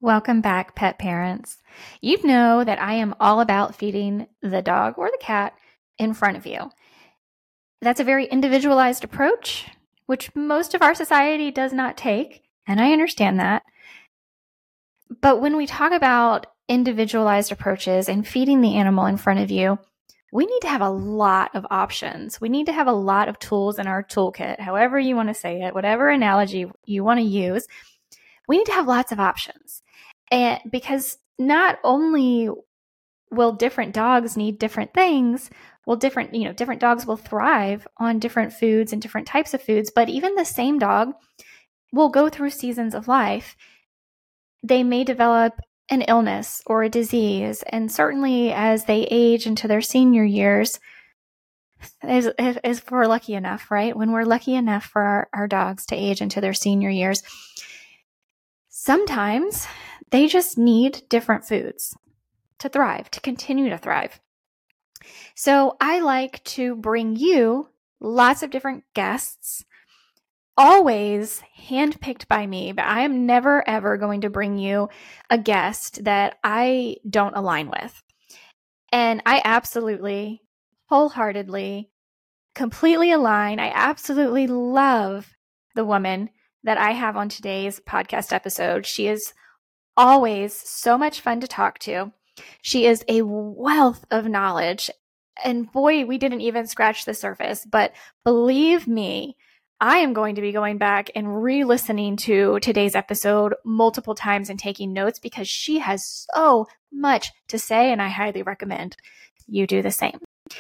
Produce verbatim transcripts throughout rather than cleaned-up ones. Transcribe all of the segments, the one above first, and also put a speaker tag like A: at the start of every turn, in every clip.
A: Welcome back, pet parents. You know that I am all about feeding the dog or the cat in front of you. That's a very individualized approach, which most of our society does not take, and I understand that. But when we talk about individualized approaches and feeding the animal in front of you, we need to have a lot of options. We need to have a lot of tools in our toolkit, however you want to say it, whatever analogy you want to use. We need to have lots of options. And because not only will different dogs need different things, well, different, you know, different dogs will thrive on different foods and different types of foods, but even the same dog will go through seasons of life. They may develop an illness or a disease, and certainly as they age into their senior years, as, as if we're lucky enough, right? When we're lucky enough for our, our dogs to age into their senior years, sometimes they just need different foods to thrive, to continue to thrive. So I like to bring you lots of different guests, always handpicked by me, but I am never, ever going to bring you a guest that I don't align with. And I absolutely, wholeheartedly, completely align. I absolutely love the woman that I have on today's podcast episode. She is always so much fun to talk to. She is a wealth of knowledge. And boy, we didn't even scratch the surface. But believe me, I am going to be going back and re-listening to today's episode multiple times and taking notes because she has so much to say, and I highly recommend you do the same.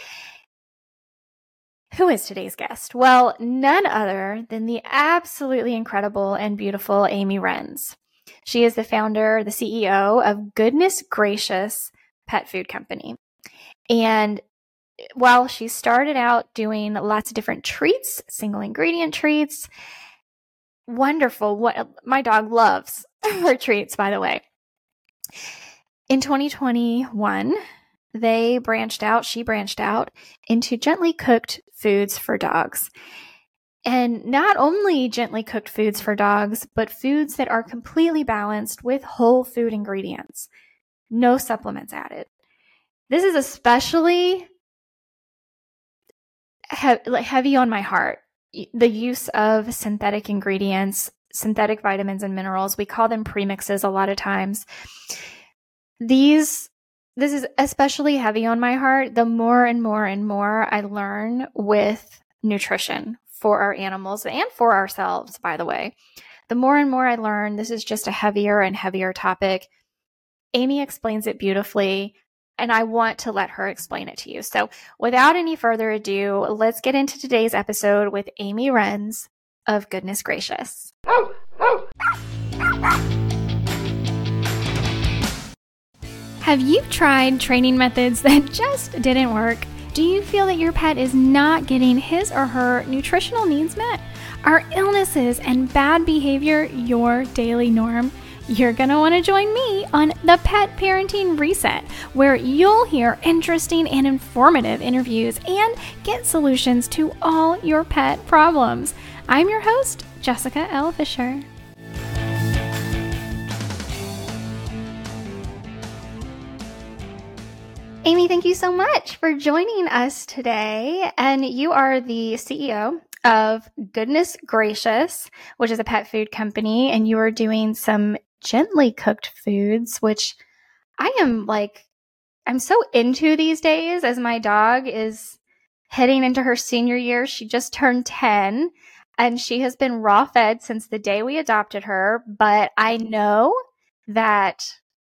A: Who is today's guest? Well, none other than the absolutely incredible and beautiful Amy Renz. She is the founder, the C E O of Goodness Gracious Pet Food Company. And while she started out doing lots of different treats, single ingredient treats, wonderful. What my dog loves her treats, by the way. In twenty twenty-one, they branched out, she branched out into gently cooked foods for dogs. And not only gently cooked foods for dogs, but foods that are completely balanced with whole food ingredients. No supplements added. This is especially he- heavy on my heart. The use of synthetic ingredients, synthetic vitamins and minerals. We call them premixes a lot of times. These, this is especially heavy on my heart the more and more and more I learn with nutrition for our animals and for ourselves, by the way. The more and more I learn, this is just a heavier and heavier topic. Amy explains it beautifully, and I want to let her explain it to you. So without any further ado, let's get into today's episode with Amy Renz of Goodness Gracious. Have you tried training methods that just didn't work? Do you feel that your pet is not getting his or her nutritional needs met? Are illnesses and bad behavior your daily norm? You're going to want to join me on the Pet Parenting Reset, where you'll hear interesting and informative interviews and get solutions to all your pet problems. I'm your host, Jessica L. Fisher. Amy, thank you so much for joining us today. And you are the C E O of Goodness Gracious, which is a pet food company, and you are doing some gently cooked foods, which I am like, I'm so into these days as my dog is heading into her senior year. She just turned ten and she has been raw fed since the day we adopted her. But I know that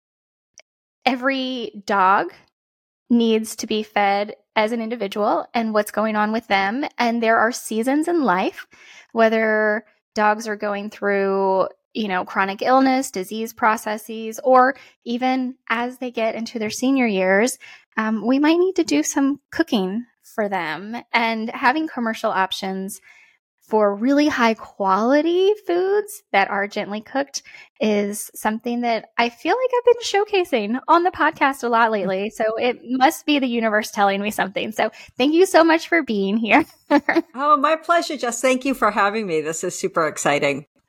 A: every dog needs to be fed as an individual and what's going on with them. And there are seasons in life, whether dogs are going through, you know, chronic illness, disease processes, or even as they get into their senior years, um, we might need to do some cooking for them. And having commercial options for really high quality foods that are gently cooked is something that I feel like I've been showcasing on the podcast a lot lately. So it must be the universe telling me something. So thank you so much for being here.
B: Oh, my pleasure, Jess. Thank you for having me. This is super exciting.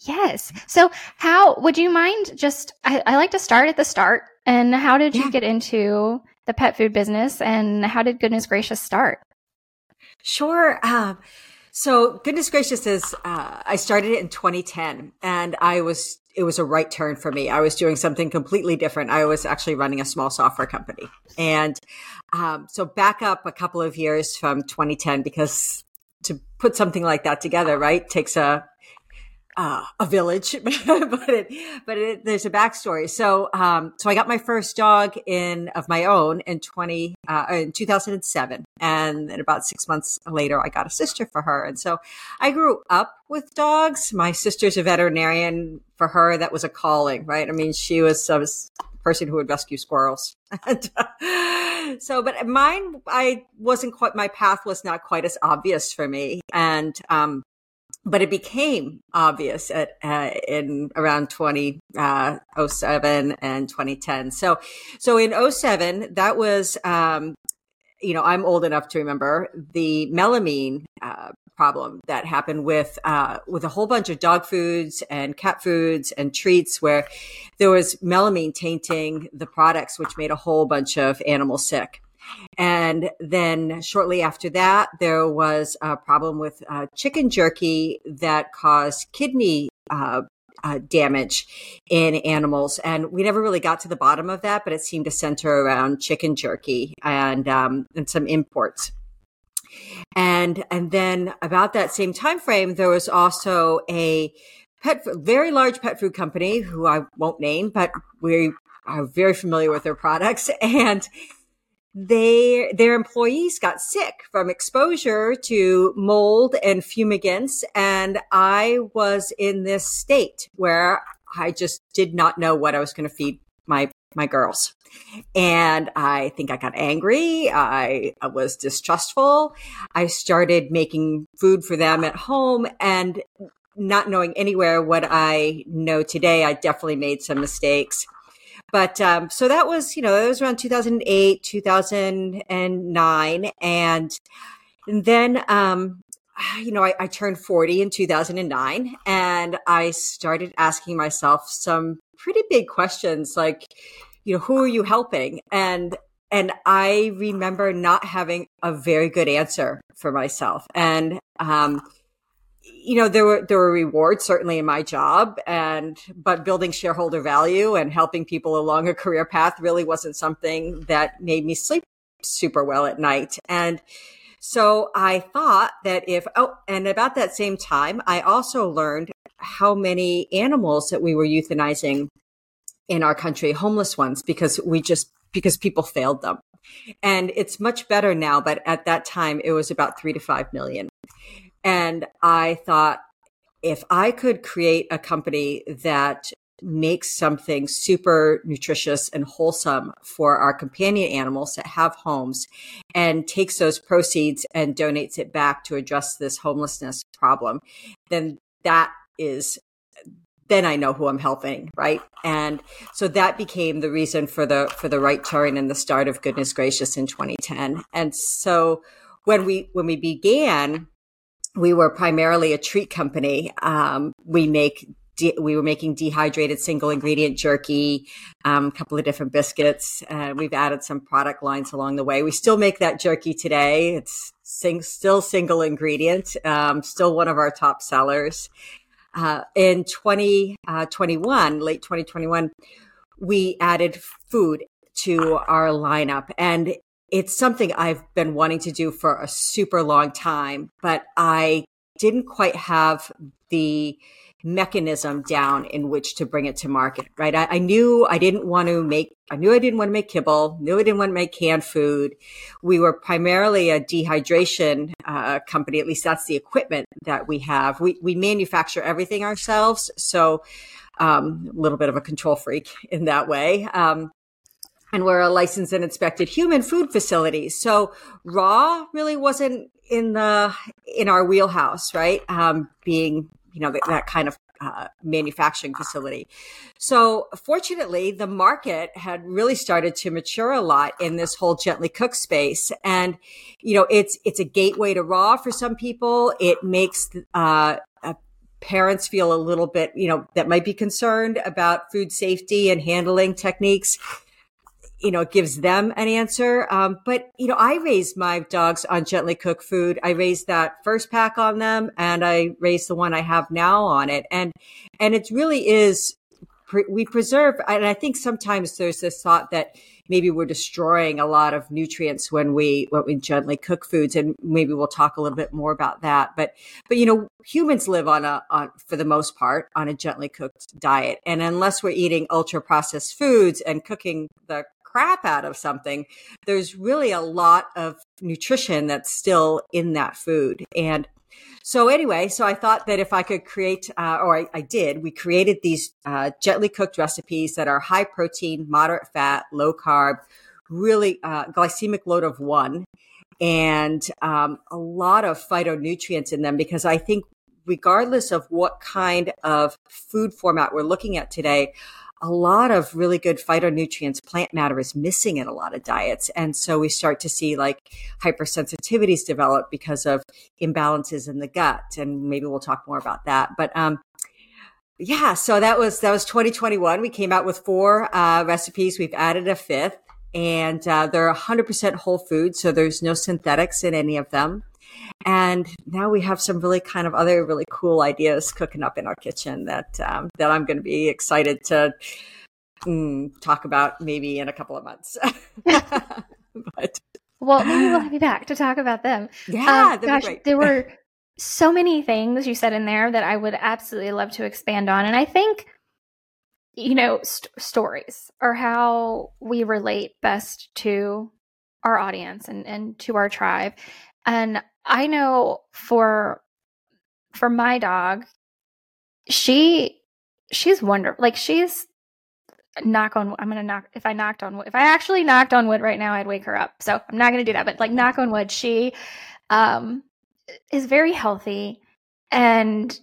A: Yes. So how would you mind just, I, I like to start at the start. And how did you
B: Yeah.
A: get into the pet food business, and how did Goodness Gracious start?
B: Sure. Um, so Goodness Gracious is, uh, I started it in twenty ten, and I was, it was a right turn for me. I was doing something completely different. I was actually running a small software company. And, um, so back up a couple of years from twenty ten, because to put something like that together, right, takes a, uh, a village, but it, but it, there's a backstory. So, um, so I got my first dog in of my own in twenty, uh, in two thousand seven. And then about six months later, I got a sister for her. And so I grew up with dogs. My sister's a veterinarian. For her, that was a calling, right? I mean, she was a person who would rescue squirrels. And, uh, so, but mine, I wasn't quite, my path was not quite as obvious for me. And, um, but it became obvious at, uh, in around twenty oh seven and twenty ten. So, so in oh seven, that was, um, you know, I'm old enough to remember the melamine, uh, problem that happened with, uh, with a whole bunch of dog foods and cat foods and treats, where there was melamine tainting the products, which made a whole bunch of animals sick. And then shortly after that, there was a problem with uh, chicken jerky that caused kidney uh, uh, damage in animals. And we never really got to the bottom of that, but it seemed to center around chicken jerky and um, and some imports. And and then about that same time frame, there was also a pet, very large pet food company who I won't name, but we are very familiar with their products. And they, their employees got sick from exposure to mold and fumigants. And I was in this state where I just did not know what I was going to feed my, my girls. And I think I got angry. I, I was distrustful. I started making food for them at home, and not knowing anywhere what I know today, I definitely made some mistakes. But, um, so that was, you know, it was around two thousand eight, two thousand nine. And, and then, um, you know, I, I turned forty in two thousand nine, and I started asking myself some pretty big questions, like, you know, who are you helping? And, and I remember not having a very good answer for myself. And, um, you know, there were, there were rewards certainly in my job, and, but building shareholder value and helping people along a career path really wasn't something that made me sleep super well at night. And so I thought that if, oh, and about that same time, I also learned how many animals that we were euthanizing in our country, homeless ones, because we just, because people failed them. And it's much better now, but at that time it was about three to five million. And I thought, if I could create a company that makes something super nutritious and wholesome for our companion animals that have homes, and takes those proceeds and donates it back to address this homelessness problem, then that is, then I know who I'm helping, right? And so that became the reason for the, for the right turn and the start of Goodness Gracious in twenty ten. And so when we, when we began, we were primarily a treat company. Um, we make, de- we were making dehydrated single ingredient jerky, um, a couple of different biscuits. Uh, we've added some product lines along the way. We still make that jerky today. It's sing- still single ingredient, um, still one of our top sellers. Uh, in twenty twenty-one, late twenty twenty-one, we added food to our lineup, and it's something I've been wanting to do for a super long time, but I didn't quite have the mechanism down in which to bring it to market, right? I, I knew I didn't want to make, I knew I didn't want to make kibble, knew I didn't want to make canned food. We were primarily a dehydration uh, company. At least that's the equipment that we have. We, we manufacture everything ourselves. So um, a little bit of a control freak in that way. Um, And we're a licensed and inspected human food facility. So raw really wasn't in the, in our wheelhouse, right? Um, being, you know, that, that kind of uh, manufacturing facility. So fortunately, the market had really started to mature a lot in this whole gently cooked space. And, you know, it's, it's a gateway to raw for some people. It makes, uh, parents feel a little bit, you know, that might be concerned about food safety and handling techniques, you know, it gives them an answer. Um, but, you know, I raised my dogs on gently cooked food. I raised that first pack on them, and I raised the one I have now on it. And, and it really is, we preserve, and I think sometimes there's this thought that maybe we're destroying a lot of nutrients when we, when we gently cook foods. And maybe we'll talk a little bit more about that. But, but, you know, humans live on a, on, for the most part, on a gently cooked diet. And unless we're eating ultra processed foods and cooking the crap out of something, there's really a lot of nutrition that's still in that food. And so anyway, so I thought that if I could create, uh, or I, I did, we created these uh, gently cooked recipes that are high protein, moderate fat, low carb, really uh, glycemic load of one, and um, a lot of phytonutrients in them, because I think regardless of what kind of food format we're looking at today, a lot of really good phytonutrients, plant matter is missing in a lot of diets. And so we start to see like hypersensitivities develop because of imbalances in the gut. And maybe we'll talk more about that. But, um, yeah, so that was, that was twenty twenty-one. We came out with four, uh, recipes. We've added a fifth, and, uh, they're one hundred percent whole food. So there's no synthetics in any of them. And now we have some really kind of other really cool ideas cooking up in our kitchen that um, that I'm going to be excited to mm, talk about maybe in a couple of months. But
A: well, maybe we'll have you back to talk about them.
B: Yeah,
A: um, gosh,
B: great.
A: There were so many things you said in there that I would absolutely love to expand on. And I think, you know, st- stories are how we relate best to our audience and, and to our tribe. And I know for for my dog, she she's wonderful. Like, she's knock on I'm gonna knock if I knocked on wood. If I actually knocked on wood right now, I'd wake her up. So I'm not gonna do that. But like, knock on wood, she um is very healthy, and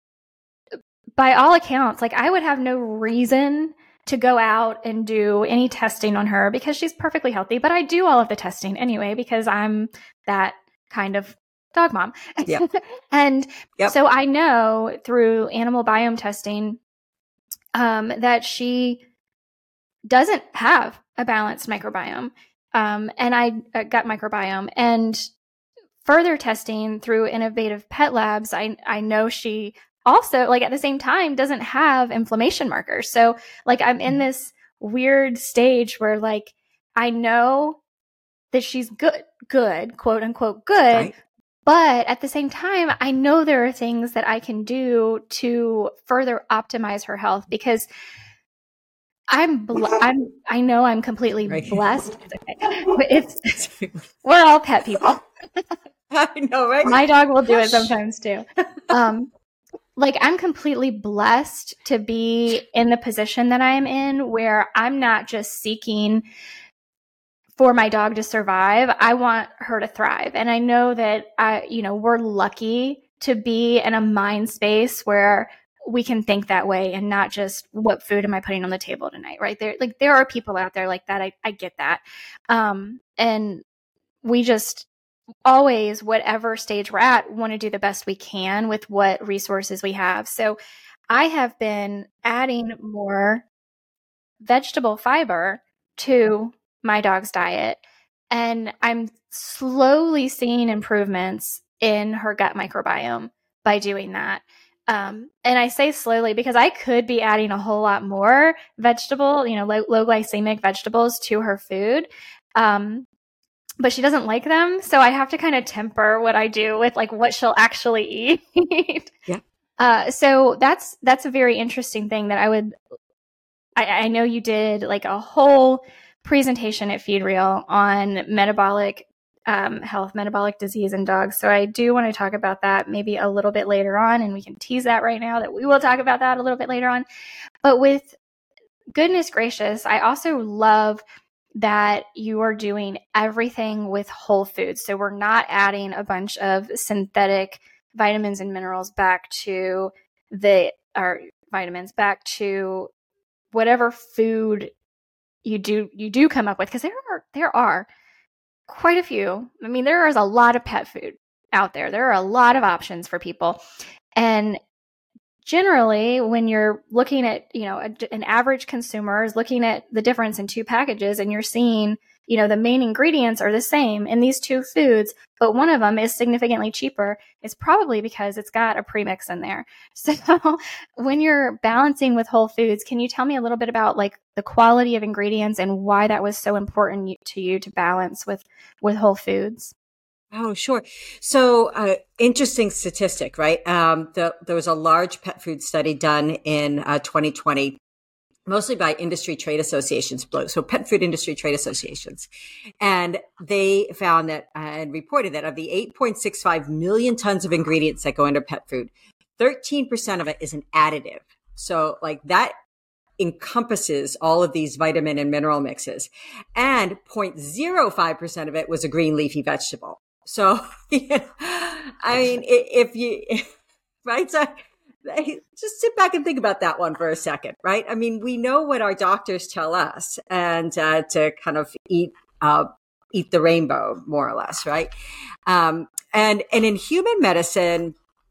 A: by all accounts, like, I would have no reason to go out and do any testing on her because she's perfectly healthy. But I do all of the testing anyway because I'm that kind of dog mom.
B: Yep.
A: And
B: yep.
A: so I know through animal biome testing um, that she doesn't have a balanced microbiome, um, and I uh, gut microbiome. And further testing through Innovative Pet Labs, I I know she also, like, at the same time, doesn't have inflammation markers. So like, I'm in this weird stage where, like, I know that she's good, good, quote unquote, good. Right. But at the same time, I know there are things that I can do to further optimize her health, because I'm, bl- I'm, I know I'm completely right. blessed. It's, okay. it's we're all pet people.
B: I know, right?
A: My dog will do it sometimes too. Um, like, I'm completely blessed to be in the position that I am in, where I'm not just seeking for my dog to survive. I want her to thrive. And I know that I, you know, we're lucky to be in a mind space where we can think that way and not just, what food am I putting on the table tonight? Right there. Like, there are people out there like that. I, I get that. Um, and we just always, whatever stage we're at, want to do the best we can with what resources we have. So I have been adding more vegetable fiber to my dog's diet, and I'm slowly seeing improvements in her gut microbiome by doing that. Um, and I say slowly because I could be adding a whole lot more vegetable, you know, low, low glycemic vegetables to her food. Um, but she doesn't like them. So I have to kind of temper what I do with, like, what she'll actually eat.
B: Yeah.
A: Uh, so that's, that's a very interesting thing that I would, I, I know you did like a whole presentation at Feed Real on metabolic um, health, metabolic disease in dogs. So I do want to talk about that maybe a little bit later on, and we can tease that right now that we will talk about that a little bit later on. But with goodness gracious, I also love that you are doing everything with whole foods. So we're not adding a bunch of synthetic vitamins and minerals back to the, or vitamins back to whatever food you do, you do come up with. Cause there are, there are quite a few. I mean, there is a lot of pet food out there. There are a lot of options for people. And generally, when you're looking at, you know, a, an average consumer is looking at the difference in two packages and you're seeing, you know, the main ingredients are the same in these two foods, but one of them is significantly cheaper, it's probably because it's got a premix in there. So when you're balancing with whole foods, can you tell me a little bit about like the quality of ingredients and why that was so important to you to balance with, with whole foods?
B: Oh, sure. So, uh, interesting statistic, right? Um, the, there was a large pet food study done in uh, twenty twenty, mostly by industry trade associations, so pet food industry trade associations. And they found that uh, and reported that of the eight point six five million tons of ingredients that go into pet food, thirteen percent of it is an additive. So like that encompasses all of these vitamin and mineral mixes. And zero point zero five percent of it was a green leafy vegetable. So, you know, I mean, if you, right? So just sit back and think about that one for a second, right? I mean, we know what our doctors tell us and uh, to kind of eat, uh, eat the rainbow, more or less, right? Um, and, and in human medicine,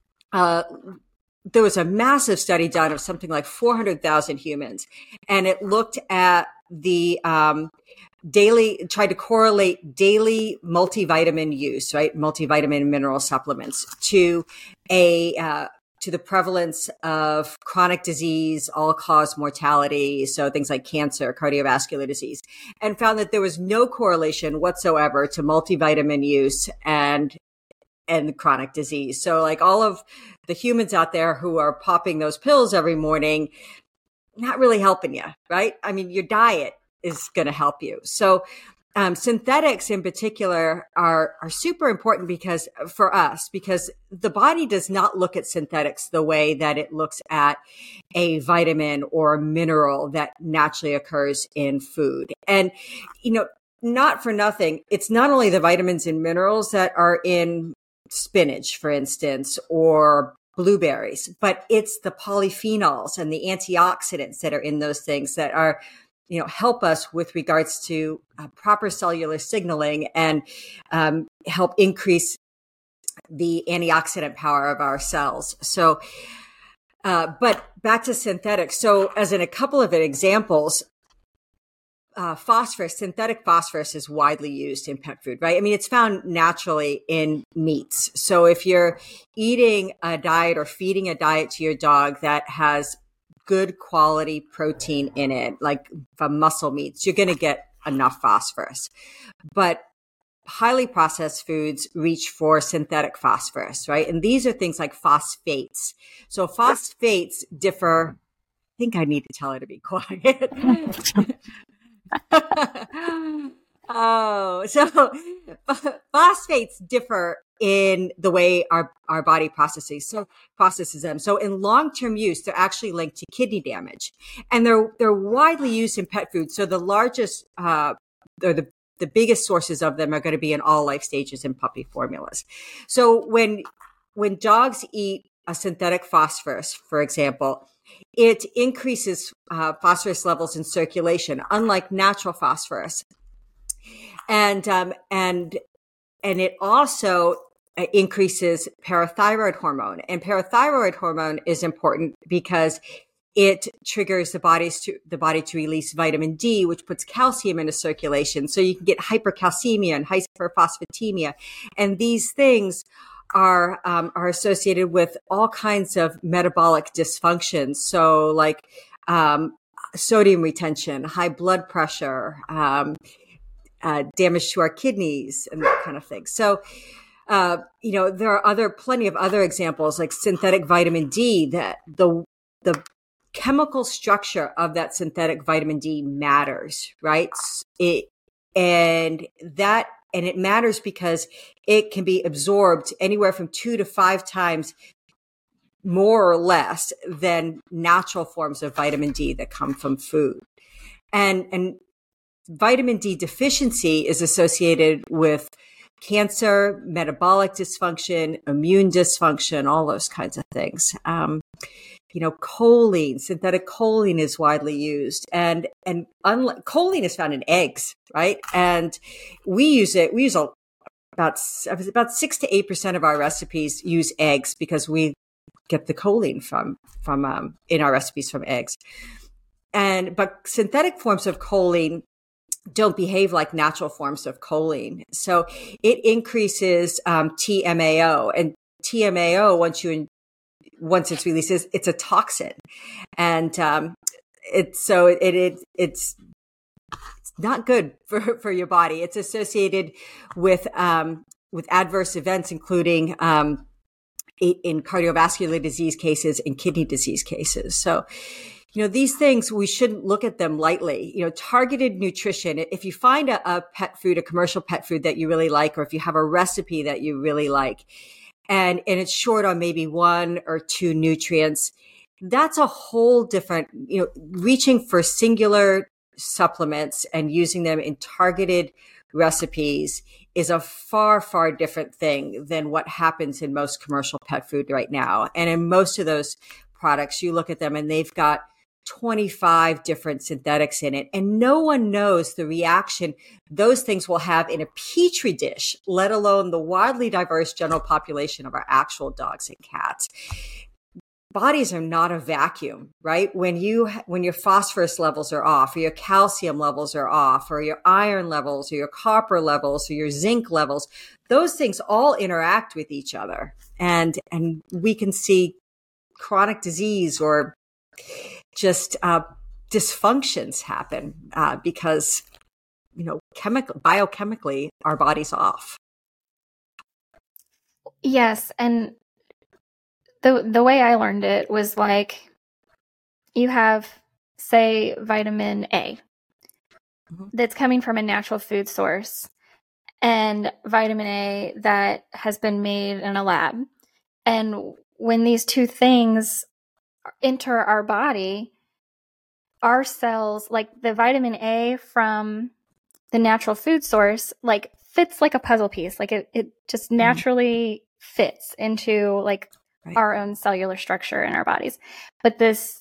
B: uh, there was a massive study done of something like four hundred thousand humans, and it looked at the, um, daily, tried to correlate daily multivitamin use, right? Multivitamin and mineral supplements to a, uh, to the prevalence of chronic disease, all cause mortality. So things like cancer, cardiovascular disease, and found that there was no correlation whatsoever to multivitamin use and, and chronic disease. So like all of the humans out there who are popping those pills every morning, not really helping you, right? I mean, your diet is going to help you. So, um, synthetics in particular are, are super important because for us, because the body does not look at synthetics the way that it looks at a vitamin or a mineral that naturally occurs in food. And, you know, not for nothing, it's not only the vitamins and minerals that are in spinach, for instance, or blueberries, but it's the polyphenols and the antioxidants that are in those things that are, you know, help us with regards to uh, proper cellular signaling and um, help increase the antioxidant power of our cells. So, uh, but back to synthetics. So as in a couple of examples, uh, phosphorus, synthetic phosphorus is widely used in pet food, right? I mean, it's found naturally in meats. So if you're eating a diet or feeding a diet to your dog that has good quality protein in it, like from muscle meats, you're going to get enough phosphorus. But highly processed foods reach for synthetic phosphorus, right? And these are things like phosphates. So phosphates differ. I think I need to tell her to be quiet. Oh, so phosphates differ in the way our, our body processes, so processes them. So in long-term use, they're actually linked to kidney damage, and they're, they're widely used in pet food. So the largest, uh, or the, the biggest sources of them are going to be in all life stages in puppy formulas. So when, when dogs eat a synthetic phosphorus, for example, it increases uh, phosphorus levels in circulation, unlike natural phosphorus. And, um, and, and it also increases parathyroid hormone. And parathyroid hormone is important because it triggers the body's to, the body to release vitamin D, which puts calcium into circulation. So you can get hypercalcemia and hyperphosphatemia. And these things are, um, are associated with all kinds of metabolic dysfunctions. So like, um, sodium retention, high blood pressure, um, Uh, damage to our kidneys and that kind of thing. So, uh, you know, there are other, plenty of other examples like synthetic vitamin D, that the, the chemical structure of that synthetic vitamin D matters, right? It, and that, and it matters because it can be absorbed anywhere from two to five times more or less than natural forms of vitamin D that come from food. And, and, vitamin D deficiency is associated with cancer, metabolic dysfunction, immune dysfunction, all those kinds of things. Um, you know, choline, synthetic choline is widely used, and and unlike, choline is found in eggs, right? And we use it. We use a, about about six to eight percent of our recipes use eggs because we get the choline from, from, um, in our recipes from eggs. And, but synthetic forms of choline don't behave like natural forms of choline. So it increases, um, T M A O, and T M A O, once you, once it's released, it's a toxin. And, um, it's, so it, it, it's, it's not good for, for your body. It's associated with, um, with adverse events, including, um, in cardiovascular disease cases and kidney disease cases. So, you know, these things, we shouldn't look at them lightly. You know, targeted nutrition, if you find a, a pet food, a commercial pet food that you really like, or if you have a recipe that you really like, and, and it's short on maybe one or two nutrients, that's a whole different, you know, reaching for singular supplements and using them in targeted recipes is a far, far different thing than what happens in most commercial pet food right now. And in most of those products, you look at them and they've got twenty-five different synthetics in it, and no one knows the reaction those things will have in a petri dish, let alone the wildly diverse general population of our actual dogs and cats. Bodies are not a vacuum, right? When you, when your phosphorus levels are off, or your calcium levels are off, or your iron levels, or your copper levels, or your zinc levels, those things all interact with each other. And, and we can see chronic disease or just, uh, dysfunctions happen, uh, because, you know, chemical, biochemically, our body's off.
A: Yes. And The the way I learned it was like, you have, say, vitamin A mm-hmm. that's coming from a natural food source, and vitamin A that has been made in a lab. And when these two things enter our body, our cells, like the vitamin A from the natural food source, like fits like a puzzle piece. Like it, it just naturally mm-hmm. fits into like Right. our own cellular structure in our bodies. But this,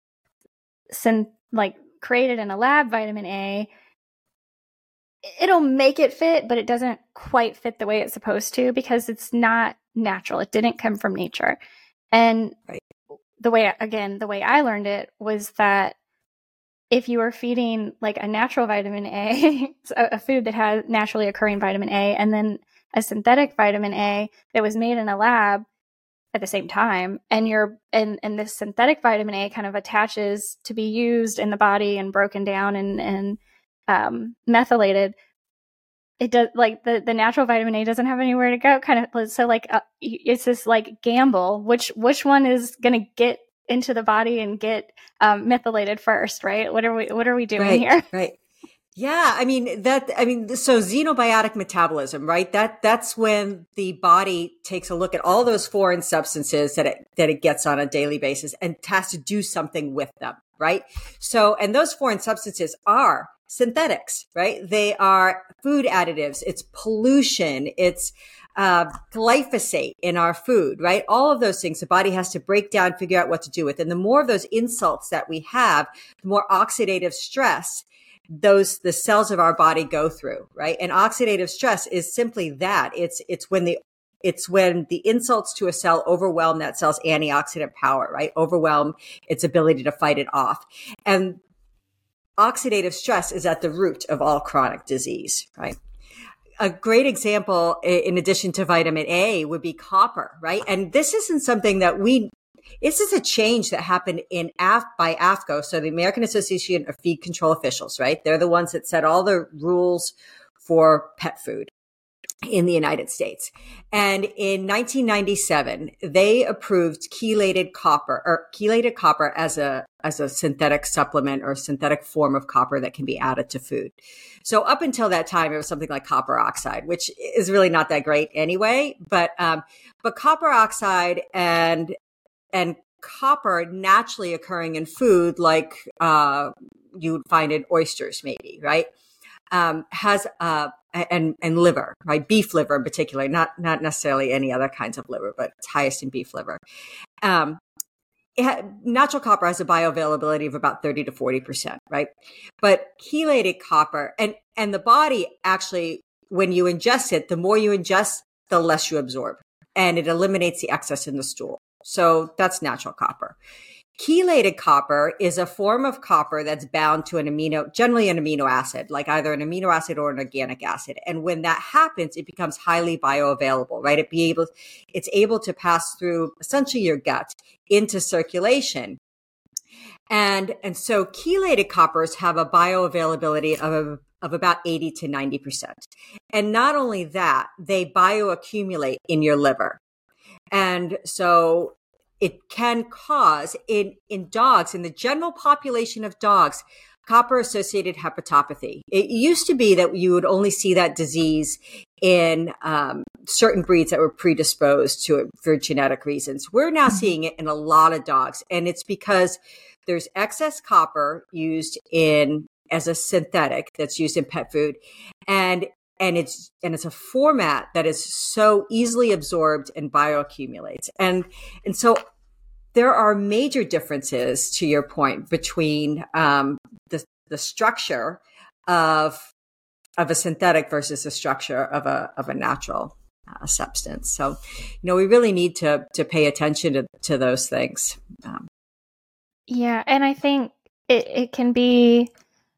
A: syn- like created in a lab vitamin A, it'll make it fit, but it doesn't quite fit the way it's supposed to because it's not natural. It didn't come from nature. And right. the way, again, the way I learned it was that if you were feeding like a natural vitamin A, a food that has naturally occurring vitamin A, and then a synthetic vitamin A that was made in a lab at the same time, and you're and and this synthetic vitamin A kind of attaches to be used in the body and broken down and and um, methylated. It does, like the the natural vitamin A doesn't have anywhere to go. Kind of, so like uh, it's this like gamble. Which which one is going to get into the body and get um, methylated first? Right? What are we What are we doing
B: right,
A: here?
B: Right. Yeah, I mean that. I mean, so xenobiotic metabolism, right? That that's when the body takes a look at all those foreign substances that it that it gets on a daily basis and has to do something with them, right? So, and those foreign substances are synthetics, right? They are food additives. It's pollution. It's uh, glyphosate in our food, right? All of those things the body has to break down, figure out what to do with. And the more of those insults that we have, the more oxidative stress those, the cells of our body go through, right? And oxidative stress is simply that. It's, it's when the, it's when the insults to a cell overwhelm that cell's antioxidant power, right? Overwhelm its ability to fight it off. And oxidative stress is at the root of all chronic disease, right? A great example, in addition to vitamin A, would be copper, right? And this isn't something that we, this is a change that happened in A F by A F C O, so the American Association of Feed Control Officials, right? They're the ones that set all the rules for pet food in the United States. And in nineteen ninety-seven, they approved chelated copper or chelated copper as a, as a synthetic supplement or synthetic form of copper that can be added to food. So up until that time, it was something like copper oxide, which is really not that great anyway. But, um, but copper oxide and, and copper naturally occurring in food, like, uh, you would find in oysters maybe, right? Um, has, uh, and, and liver, right? Beef liver in particular, not, not necessarily any other kinds of liver, but it's highest in beef liver. Um, it ha- natural copper has a bioavailability of about thirty to forty percent, right? But chelated copper and, and the body actually, when you ingest it, the more you ingest, the less you absorb, and it eliminates the excess in the stool. So that's natural copper. Chelated copper is a form of copper that's bound to an amino, generally an amino acid, like either an amino acid or an organic acid. And when that happens, it becomes highly bioavailable, right? It be able, it's able to pass through essentially your gut into circulation. And, and so chelated coppers have a bioavailability of, of about eighty to ninety percent. And not only that, they bioaccumulate in your liver. And so it can cause in, in dogs, in the general population of dogs, copper-associated hepatopathy. It used to be that you would only see that disease in um, certain breeds that were predisposed to it for genetic reasons. We're now seeing it in a lot of dogs, and it's because there's excess copper used in as a synthetic that's used in pet food, and and it's and it's a format that is so easily absorbed and bioaccumulates. And and so there are major differences, to your point, between um, the the structure of of a synthetic versus the structure of a of a natural uh, substance. So, you know, we really need to to pay attention to, to those things. Um,
A: yeah, and I think it, it can be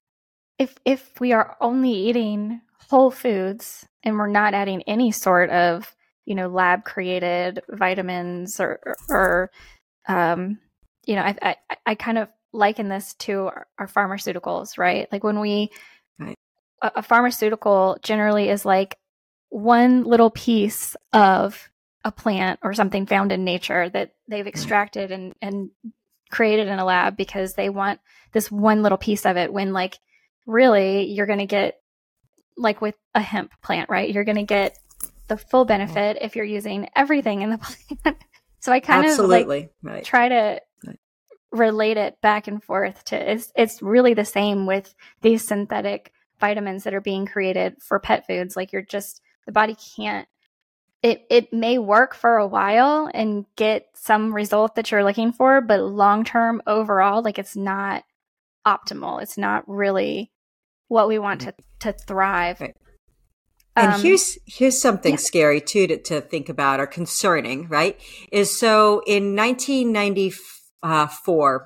A: if if we are only eating whole foods and we're not adding any sort of, you know, lab created vitamins or, or um, you know, I, I, I kind of liken this to our, our pharmaceuticals, right? Like when we,
B: right.
A: a, a pharmaceutical generally is like one little piece of a plant or something found in nature that they've extracted and, and created in a lab because they want this one little piece of it, when like really you're going to get, like with a hemp plant, right? You're going to get the full benefit if you're using everything in the plant. So I kind
B: Absolutely.
A: of like
B: right.
A: try to
B: right.
A: relate it back and forth to, it's, it's really the same with these synthetic vitamins that are being created for pet foods. Like you're just, the body can't, it, it may work for a while and get some result that you're looking for, but long-term overall, like it's not optimal. It's not really what we want to, to thrive.
B: Right. And
A: Um,
B: here's here's something
A: yeah.
B: scary too to, to think about, or concerning, right? Is so in nineteen ninety-four,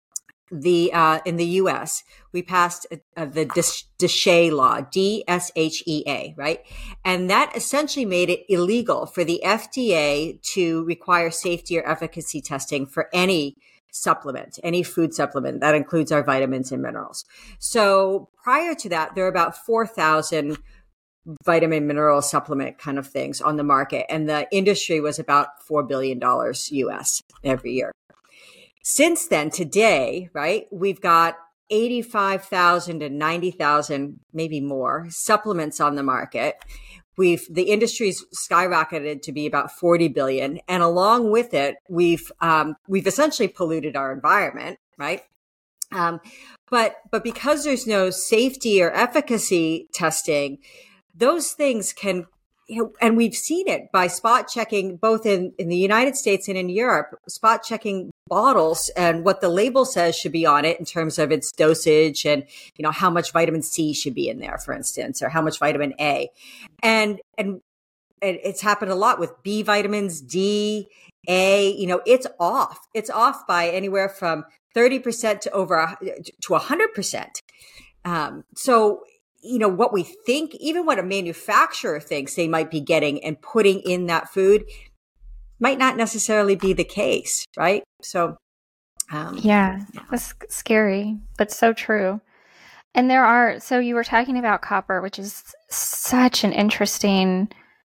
B: the uh, in the U S we passed uh, the DSHEA law, D S H E A, right? And that essentially made it illegal for the F D A to require safety or efficacy testing for any supplement, any food supplement. That includes our vitamins and minerals. So prior to that, there were about four thousand vitamin mineral supplement kind of things on the market. And the industry was about four billion dollars U S every year. Since then, today, right, we've got eighty-five thousand to ninety thousand, maybe more, supplements on the market. We've, the industry's skyrocketed to be about forty billion. And along with it, we've, um, we've essentially polluted our environment, right? Um, but, but because there's no safety or efficacy testing, those things can, you know, and we've seen it by spot checking both in, in the United States and in Europe, spot checking bottles and what the label says should be on it in terms of its dosage and, you know, how much vitamin C should be in there, for instance, or how much vitamin A. And, and, and it's happened a lot with B vitamins, D, A, you know, it's off. It's off by anywhere from thirty percent to over to one hundred percent. Um, so, you know, what we think, even what a manufacturer thinks they might be getting and putting in that food might not necessarily be the case, right? So, um,
A: yeah, that's scary, but so true. And there are, so you were talking about copper, which is such an interesting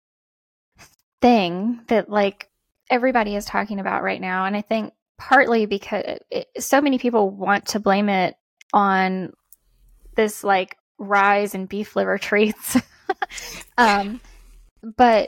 A: thing that like everybody is talking about right now. And I think partly because it, so many people want to blame it on this like rise in beef liver treats. um, but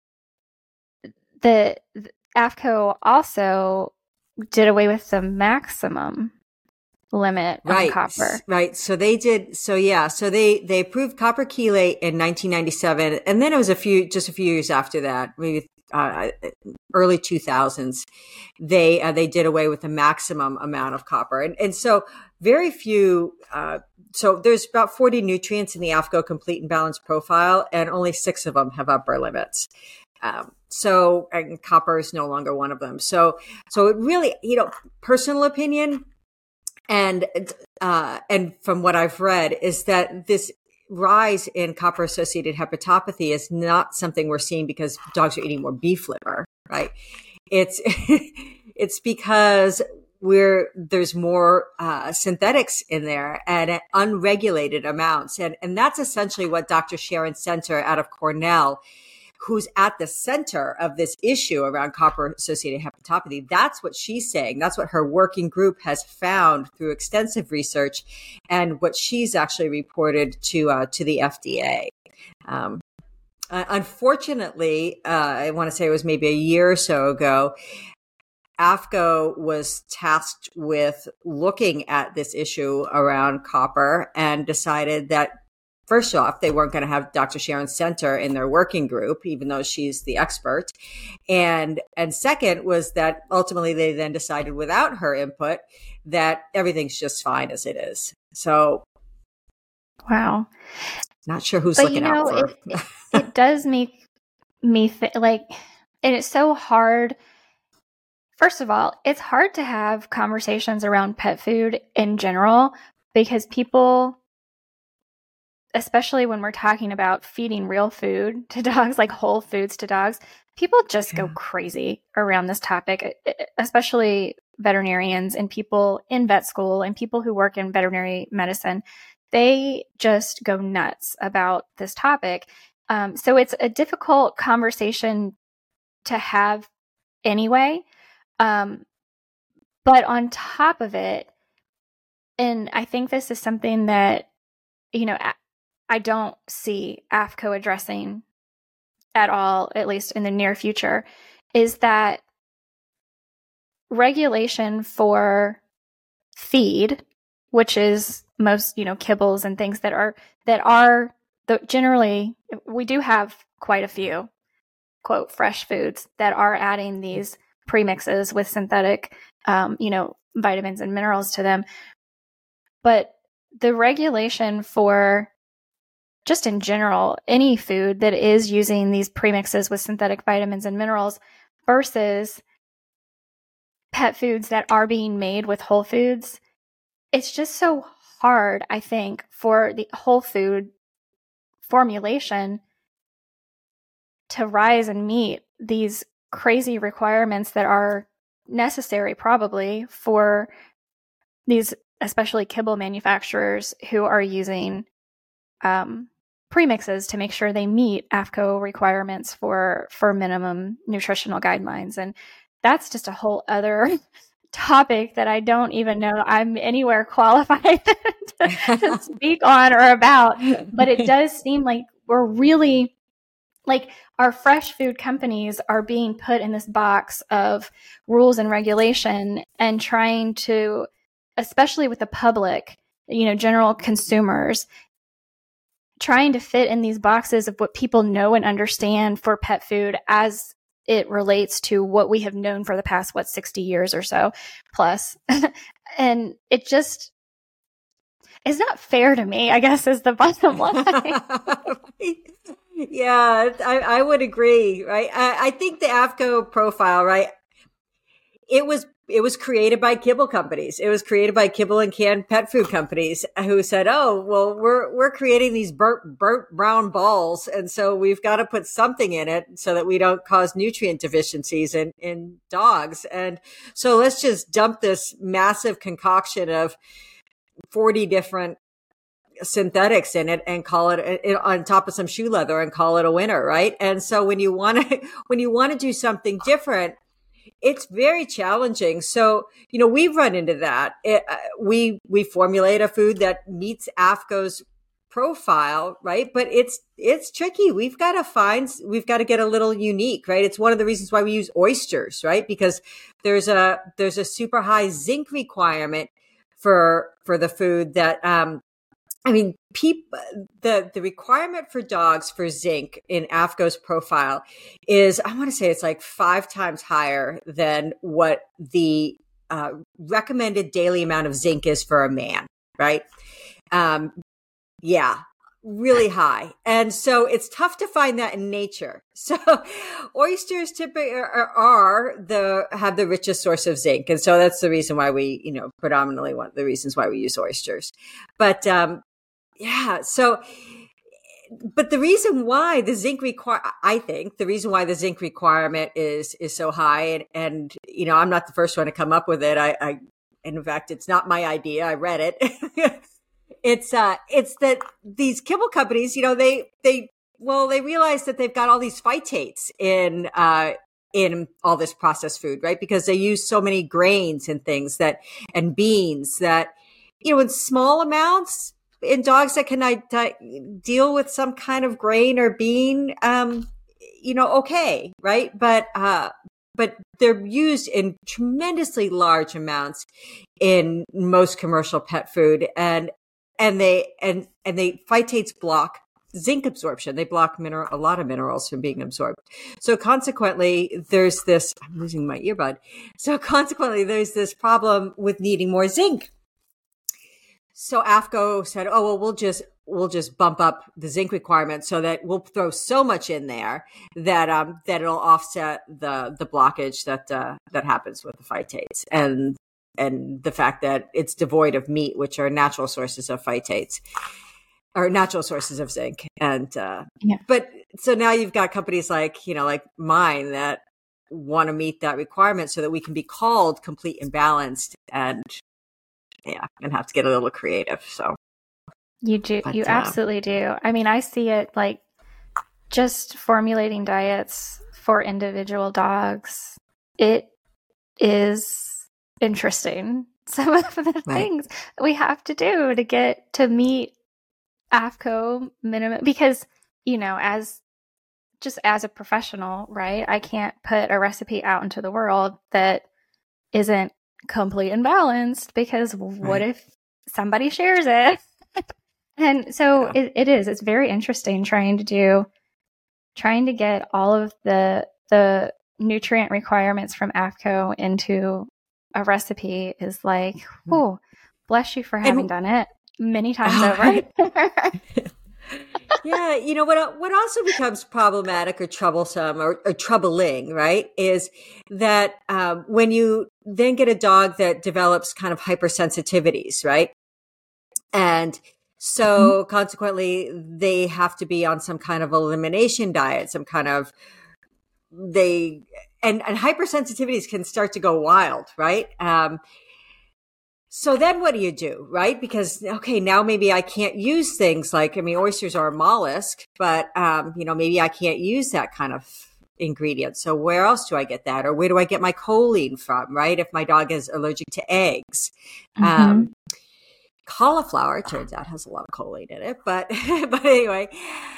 A: the, the AAFCO also did away with the maximum limit on
B: right,
A: copper.
B: Right. So they did. So yeah. So they, they approved copper chelate in nineteen ninety-seven. And then it was a few, just a few years after that, maybe uh, early two thousands, they, uh, they did away with the maximum amount of copper. And, and so very few, uh, so there's about forty nutrients in the AAFCO complete and balanced profile, and only six of them have upper limits. Um, so, and copper is no longer one of them. So, so it really, you know, personal opinion and, uh, and from what I've read is that this rise in copper associated hepatopathy is not something we're seeing because dogs are eating more beef liver, right? It's, it's because we're, there's more, uh, synthetics in there and at unregulated amounts. And, and that's essentially what Doctor Sharon Center out of Cornell, who's at the center of this issue around copper associated hepatopathy. That's what she's saying. That's what her working group has found through extensive research and what she's actually reported to, uh, to the F D A. Um, uh, unfortunately, uh, I want to say it was maybe a year or so ago, A F C O was tasked with looking at this issue around copper and decided that first off, they weren't going to have Doctor Sharon Center in their working group, even though she's the expert. And, and second was that ultimately they then decided without her input that everything's just fine as it is. So.
A: Wow.
B: Not sure who's
A: but
B: looking
A: you know,
B: out for.
A: It, it, it does make me th- like, and it's so hard. First of all, it's hard to have conversations around pet food in general because people, especially when we're talking about feeding real food to dogs, like whole foods to dogs, people just yeah. go crazy around this topic, especially veterinarians and people in vet school and people who work in veterinary medicine. They just go nuts about this topic. Um, so it's a difficult conversation to have anyway. Um, but on top of it, and I think this is something that, you know, I don't see A F C O addressing at all, at least in the near future, is that regulation for feed, which is most, you know, kibbles and things that are, that are the, generally, we do have quite a few, quote, fresh foods that are adding these premixes with synthetic, um, you know, vitamins and minerals to them. But the regulation for just in general, any food that is using these premixes with synthetic vitamins and minerals versus pet foods that are being made with whole foods, it's just so hard, I think, for the whole food formulation to rise and meet these crazy requirements that are necessary probably for these, especially kibble manufacturers who are using um, premixes to make sure they meet A F C O requirements for, for minimum nutritional guidelines. And that's just a whole other topic that I don't even know I'm anywhere qualified to, to speak on or about. But it does seem like we're really, like our fresh food companies are being put in this box of rules and regulation and trying to, especially with the public, you know, general consumers, trying to fit in these boxes of what people know and understand for pet food as it relates to what we have known for the past, what, sixty years or so plus. And it just is not fair to me, I guess, is the bottom line.
B: Yeah, I, I would agree, right? I, I think the A F C O profile, right? It was it was created by kibble companies. It was created by kibble and canned pet food companies who said, "Oh, well, we're we're creating these burnt burnt brown balls, and so we've got to put something in it so that we don't cause nutrient deficiencies in in dogs. And so let's just dump this massive concoction of forty different synthetics in it and call it, it on top of some shoe leather and call it a winner, right?" And so when you want to when you want to do something different, it's very challenging. So, you know, we've run into that. It, uh, we, we formulate a food that meets A F C O's profile, right? But it's, it's tricky. We've got to find, we've got to get a little unique, right? It's one of the reasons why we use oysters, right? Because there's a, there's a super high zinc requirement for, for the food that, um, I mean, peop- the, the requirement for dogs for zinc in A F C O's profile is, I want to say it's like five times higher than what the uh, recommended daily amount of zinc is for a man, right? Um, yeah, really high. And so it's tough to find that in nature. So oysters typically are, are the, have the richest source of zinc. And so that's the reason why we, you know, predominantly one of the reasons why we use oysters. But, um, yeah, so, but the reason why the zinc require, I think the reason why the zinc requirement is, is so high, and, and, you know, I'm not the first one to come up with it. I, I, in fact, it's not my idea. I read it. It's, uh, it's that these kibble companies, you know, they, they, well, they realize that they've got all these phytates in, uh, in all this processed food, right? Because they use so many grains and things that, and beans that, you know, in small amounts in dogs that can uh, deal with some kind of grain or bean, um, you know, okay, right? But, uh, but they're used in tremendously large amounts in most commercial pet food. And, And they, and, and they, phytates block zinc absorption. They block mineral, a lot of minerals from being absorbed. So consequently, there's this, I'm losing my earbud. So consequently, there's this problem with needing more zinc. So AAFCO said, oh, well, we'll just, we'll just bump up the zinc requirement so that we'll throw so much in there that, um, that it'll offset the, the blockage that, uh, that happens with the phytates. And, and the fact that it's devoid of meat, which are natural sources of phytates or natural sources of zinc. And, uh, yeah. But so now you've got companies like, you know, like mine that want to meet that requirement so that we can be called complete and balanced, and yeah, and have to get a little creative. So
A: you do, but, you uh, absolutely do. I mean, I see it like just formulating diets for individual dogs. It is interesting, some of the right. things we have to do to get to meet AAFCO minimum, because, you know, as just as a professional, right, I can't put a recipe out into the world that isn't complete and balanced, because what right. if somebody shares it? And so yeah. it, it is, it's very interesting trying to do, trying to get all of the, the nutrient requirements from AAFCO into a recipe is like, oh, bless you for having and, done it many times oh, over.
B: Yeah, you know what? What also becomes problematic or troublesome or, or troubling, right, is that um, when you then get a dog that develops kind of hypersensitivities, right, and so mm-hmm. consequently they have to be on some kind of elimination diet, some kind of they. And, and hypersensitivities can start to go wild, right? Um, so then what do you do, right? Because, okay, now maybe I can't use things like, I mean, oysters are a mollusk, but, um, you know, maybe I can't use that kind of ingredient. So where else do I get that? Or where do I get my choline from, right? If my dog is allergic to eggs. Mm-hmm. Um, cauliflower, turns out, has a lot of choline in it, but, but anyway.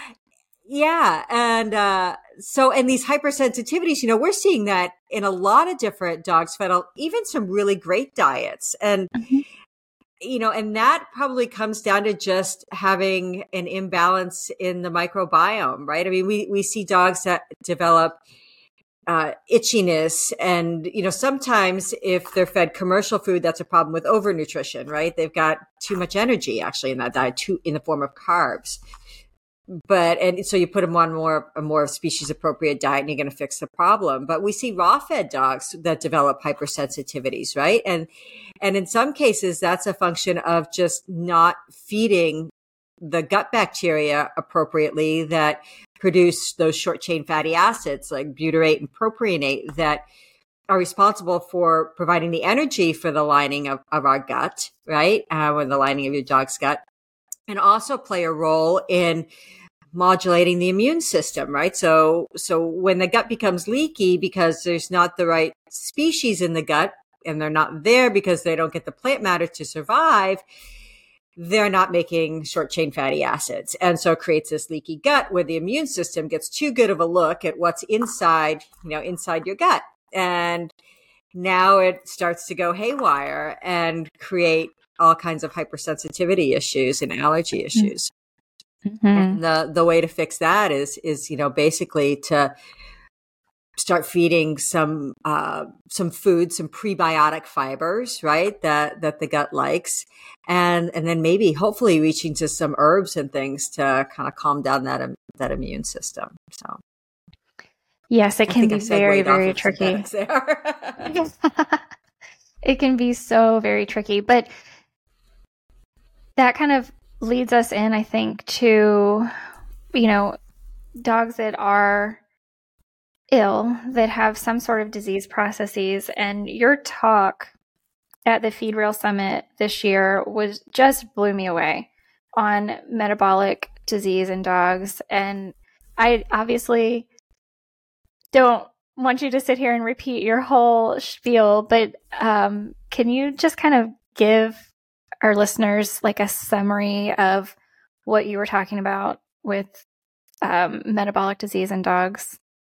B: Yeah. And, uh, so, and these hypersensitivities, you know, we're seeing that in a lot of different dogs fed on even some really great diets. And, mm-hmm. you know, and that probably comes down to just having an imbalance in the microbiome, right? I mean, we, we see dogs that develop, uh, itchiness. And, you know, sometimes if they're fed commercial food, that's a problem with overnutrition, right? They've got too much energy actually in that diet, too, in the form of carbs. But, and so you put them on more, a more species appropriate diet and you're going to fix the problem. But we see raw fed dogs that develop hypersensitivities, right? And, and in some cases, that's a function of just not feeding the gut bacteria appropriately that produce those short chain fatty acids like butyrate and propionate that are responsible for providing the energy for the lining of, of our gut, right? Uh, or the lining of your dog's gut. And also play a role in modulating the immune system, right? So, so when the gut becomes leaky because there's not the right species in the gut and they're not there because they don't get the plant matter to survive, they're not making short chain fatty acids. And so it creates this leaky gut where the immune system gets too good of a look at what's inside, you know, inside your gut. And now it starts to go haywire and create all kinds of hypersensitivity issues and allergy issues. Mm-hmm. And the, the way to fix that is, is, you know, basically to, start feeding some uh, some food, some prebiotic fibers, right? That that the gut likes, and and then maybe hopefully reaching to some herbs and things to kind of calm down that that immune system. So
A: yes, it
B: I
A: can
B: think
A: be
B: I
A: very
B: segued off
A: very
B: of
A: tricky.
B: synthetics there.
A: It can be so very tricky, but that kind of leads us in, I think, to, you know, dogs that are ill, that have some sort of disease processes. And your talk at the Feed Real Summit this year was just blew me away on metabolic disease in dogs. And I obviously don't want you to sit here and repeat your whole spiel, but um, can you just kind of give our listeners like a summary of what you were talking about with um, metabolic disease in dogs?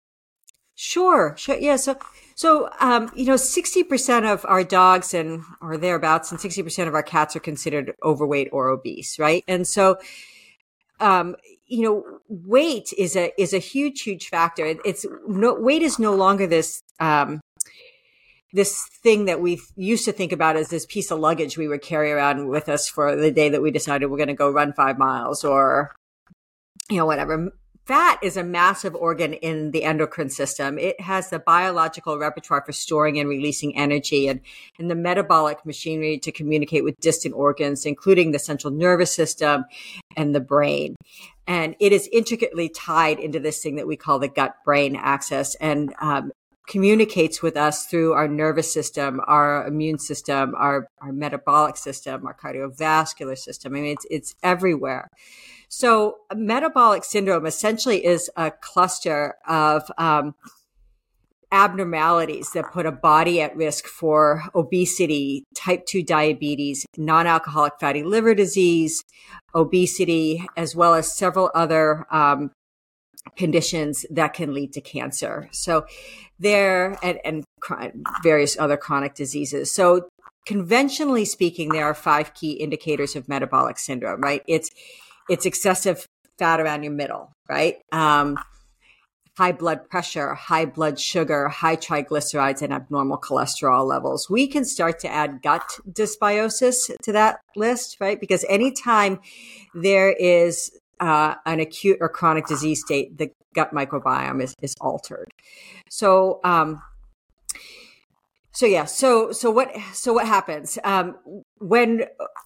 B: Sure, sure. Yeah. So, so, um, you know, sixty percent of our dogs and, or thereabouts, and sixty percent of our cats are considered overweight or obese, right? And so, um, you know, weight is a, is a huge, huge factor. It's no, weight is no longer this, um, this thing that we used to think about as this piece of luggage we would carry around with us for the day that we decided we're going to go run five miles or, you know, whatever. Fat is a massive organ in the endocrine system. It has the biological repertoire for storing and releasing energy and, and the metabolic machinery to communicate with distant organs, including the central nervous system and the brain. And it is intricately tied into this thing that we call the gut-brain axis, and um, communicates with us through our nervous system, our immune system, our, our metabolic system, our cardiovascular system. I mean, it's, it's everywhere. So metabolic syndrome essentially is a cluster of um, abnormalities that put a body at risk for obesity, type two diabetes, non-alcoholic fatty liver disease, obesity, as well as several other um, conditions that can lead to cancer. So there, and, and various other chronic diseases. So conventionally speaking, there are five key indicators of metabolic syndrome, right? It's It's excessive fat around your middle, right? Um, high blood pressure, high blood sugar, high triglycerides, and abnormal cholesterol levels. We can start to add gut dysbiosis to that list, right? Because anytime there is uh, an acute or chronic disease state, the gut microbiome is, is altered. So, um, so yeah, so so what so what happens um, when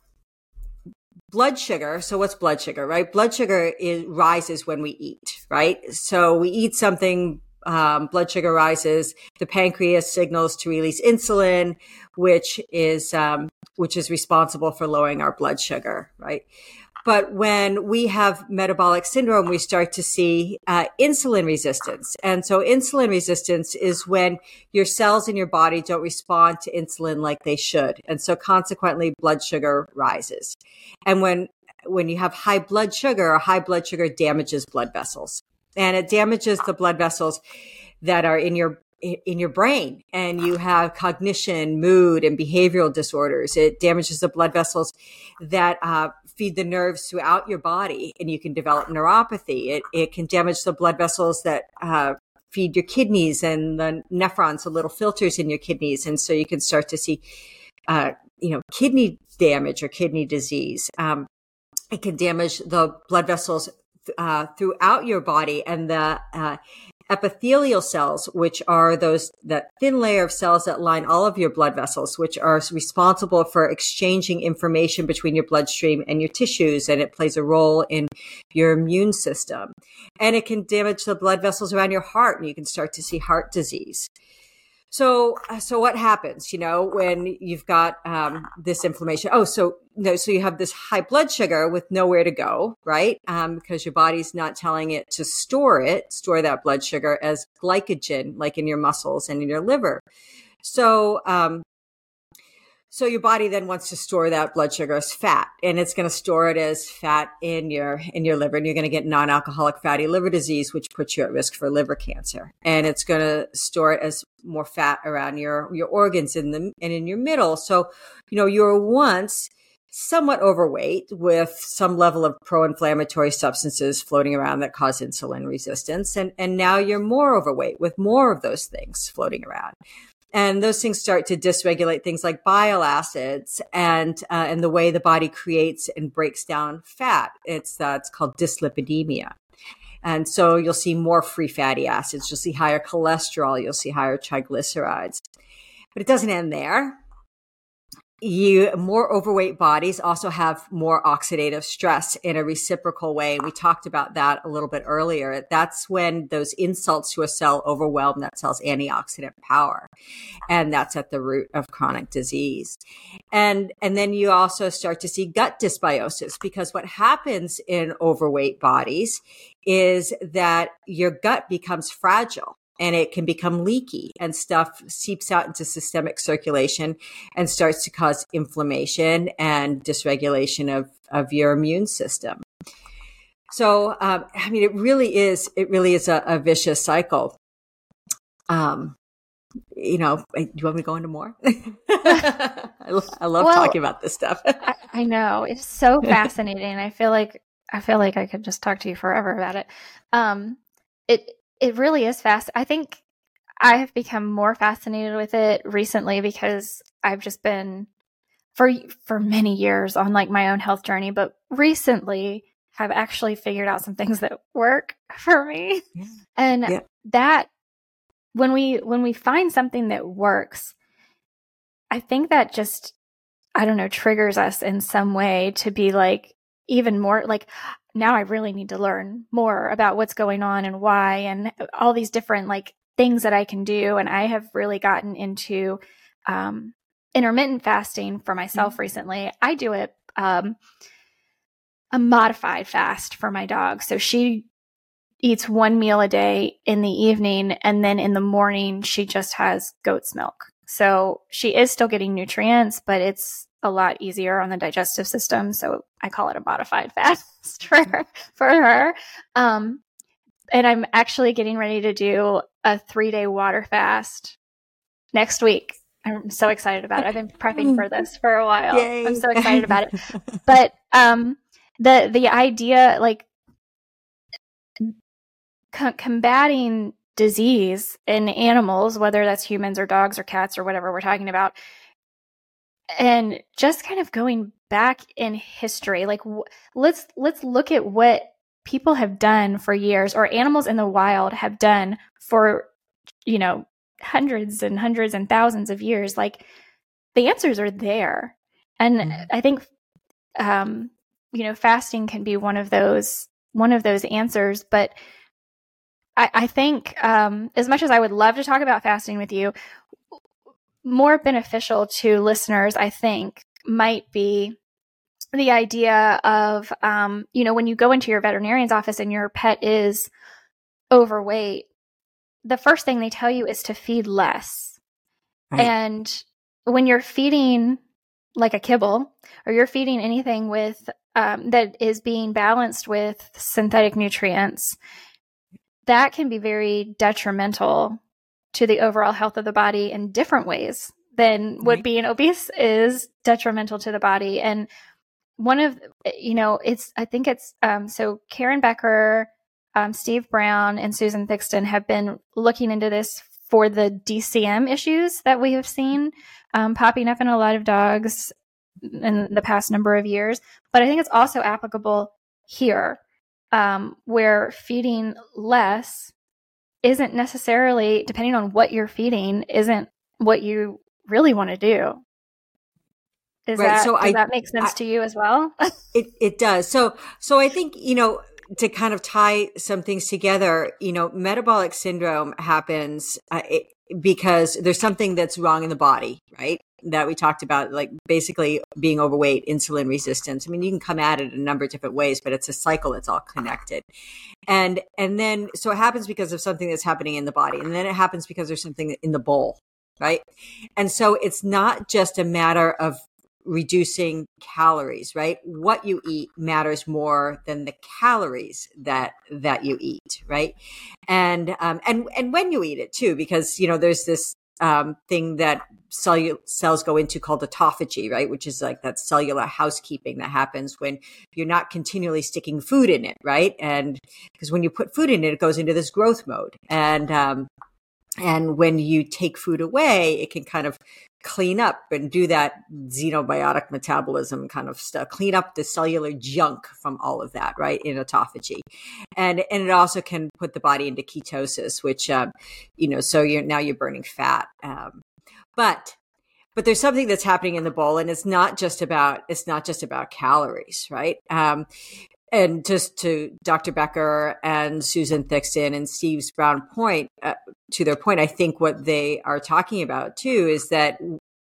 B: blood sugar? So what's blood sugar, right? Blood sugar is, rises when we eat, right? So we eat something, um, blood sugar rises. The pancreas signals to release insulin, which is um, which is responsible for lowering our blood sugar, right? But when we have metabolic syndrome, we start to see uh, insulin resistance. And so insulin resistance is when your cells in your body don't respond to insulin like they should. And so consequently, blood sugar rises. And when, when you have high blood sugar, high blood sugar damages blood vessels. And it damages the blood vessels that are in your in your brain, and you have cognition, mood, and behavioral disorders. It damages the blood vessels that uh, feed the nerves throughout your body, and you can develop neuropathy. It, it can damage the blood vessels that uh, feed your kidneys and the nephrons, the little filters in your kidneys. And so you can start to see, uh, you know, kidney damage or kidney disease. Um, it can damage the blood vessels uh, throughout your body, and the uh, epithelial cells, which are those, that thin layer of cells that line all of your blood vessels, which are responsible for exchanging information between your bloodstream and your tissues. And it plays a role in your immune system. And it can damage the blood vessels around your heart, and you can start to see heart disease. So, so what happens, you know, when you've got, um, this inflammation? Oh, so, no, so you have this high blood sugar with nowhere to go, right? Um, because your body's not telling it to store it, store that blood sugar as glycogen, like in your muscles and in your liver. So, um, So your body then wants to store that blood sugar as fat, and it's going to store it as fat in your, in your liver, and you're going to get non-alcoholic fatty liver disease, which puts you at risk for liver cancer. And it's going to store it as more fat around your, your organs in the, and in your middle. So, you know, you're once somewhat overweight with some level of pro-inflammatory substances floating around that cause insulin resistance. And, and now you're more overweight with more of those things floating around. And those things start to dysregulate things like bile acids and, uh, and the way the body creates and breaks down fat. It's, uh, it's called dyslipidemia. And so you'll see more free fatty acids. You'll see higher cholesterol. You'll see higher triglycerides. But it doesn't end there. You more overweight bodies also have more oxidative stress in a reciprocal way. And we talked about that a little bit earlier. That's when those insults to a cell overwhelm that cell's antioxidant power. And that's at the root of chronic disease. And, and then you also start to see gut dysbiosis, because what happens in overweight bodies is that your gut becomes fragile. And it can become leaky, and stuff seeps out into systemic circulation and starts to cause inflammation and dysregulation of, of your immune system. So, um, I mean, it really is, it really is a, a vicious cycle. Um, you know, do you want me to go into more? I, I love well, talking about this stuff.
A: I, I know, it's so fascinating. I feel like, I feel like I could just talk to you forever about it. Um, it, It really is fast. I think I have become more fascinated with it recently because I've just been for for many years on like my own health journey, but recently have actually figured out some things that work for me. Yeah. And yeah. that when we when we find something that works, I think that just I don't know triggers us in some way to be like even more like now I really need to learn more about what's going on and why and all these different like things that I can do. And I have really gotten into um, intermittent fasting for myself mm-hmm. recently. I do it um, a modified fast for my dog. So she eats one meal a day in the evening, and then in the morning she just has goat's milk. So she is still getting nutrients, but it's a lot easier on the digestive system. So I call it a modified fast for her. For her. Um, and I'm actually getting ready to do a three-day water fast next week. I'm so excited about it. I've been prepping for this for a while. Yay. I'm so excited about it. But um, the the idea, like co- combating disease in animals, whether that's humans or dogs or cats or whatever we're talking about, and just kind of going back in history, like w- let's let's look at what people have done for years, or animals in the wild have done for, you know, hundreds and hundreds and thousands of years. Like the answers are there, and mm-hmm. I think, um, you know, fasting can be one of those one of those answers. But I, I think, um, as much as I would love to talk about fasting with you, more beneficial to listeners, I think, might be the idea of, um, you know, when you go into your veterinarian's office and your pet is overweight, the first thing they tell you is to feed less. Right. And when you're feeding like a kibble, or you're feeding anything with um, that is being balanced with synthetic nutrients, that can be very detrimental to the overall health of the body in different ways than what right. being obese is detrimental to the body. And one of, you know, it's, I think it's, um, so Karen Becker, um, Steve Brown, and Susan Thixton have been looking into this for the D C M issues that we have seen um, popping up in a lot of dogs in the past number of years. But I think it's also applicable here, um, where feeding less isn't necessarily, depending on what you're feeding, isn't what you really want to do. Is right. that, so does I, that make sense I, to you as well?
B: it it does. So so I think, you know, to kind of tie some things together, you know, metabolic syndrome happens uh, it, because there's something that's wrong in the body, right? That we talked about, like basically being overweight, insulin resistance. I mean, you can come at it a number of different ways, but it's a cycle that's all connected. And, and then, so it happens because of something that's happening in the body. And then it happens because there's something in the bowl, right? And so it's not just a matter of reducing calories, right? What you eat matters more than the calories that, that you eat, right? And, um, and, and when you eat it too, because, you know, there's this um, thing that cellu- cells go into called autophagy, right? Which is like that cellular housekeeping that happens when you're not continually sticking food in it, right? And because when you put food in it, it goes into this growth mode. And, um, and when you take food away, it can kind of clean up and do that xenobiotic metabolism kind of stuff, clean up the cellular junk from all of that, right, in autophagy. And and it also can put the body into ketosis, which, um, you know, so you're now you're burning fat. Um, but but there's something that's happening in the bowl, and it's not just about it's not just about calories, right? Um, and just to Doctor Becker and Susan Thixton and Steve's Brown point, uh, to their point, I think what they are talking about too is that,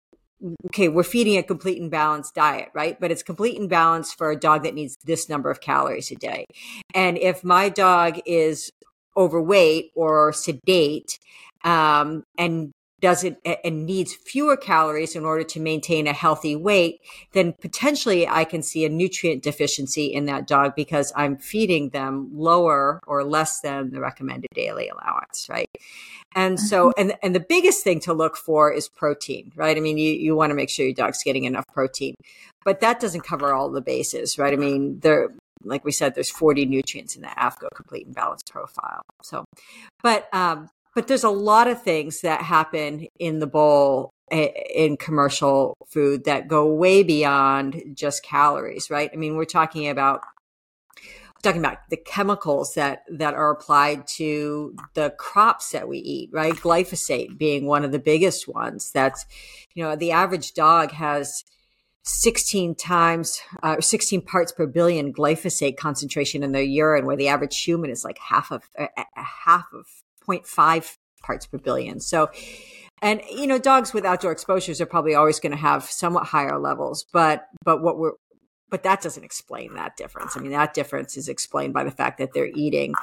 B: okay, we're feeding a complete and balanced diet, right? But it's complete and balanced for a dog that needs this number of calories a day. And if my dog is overweight or sedate, um, and doesn't and needs fewer calories in order to maintain a healthy weight, then potentially I can see a nutrient deficiency in that dog because I'm feeding them lower or less than the recommended daily allowance, right? And so, and and the biggest thing to look for is protein, right? I mean, you, you want to make sure your dog's getting enough protein, but that doesn't cover all the bases, right? I mean, there, like we said, there's forty nutrients in the A F C O Complete and Balanced Profile. So, but, um, But there's a lot of things that happen in the bowl in commercial food that go way beyond just calories, right? I mean, we're talking about we're talking about the chemicals that that are applied to the crops that we eat, right? Glyphosate being one of the biggest ones. That's, you know, the average dog has sixteen times, uh, sixteen parts per billion glyphosate concentration in their urine, where the average human is like half of uh, half of zero point five parts per billion. So, and, you know, dogs with outdoor exposures are probably always going to have somewhat higher levels, but, but what we're, but that doesn't explain that difference. I mean, that difference is explained by the fact that they're eating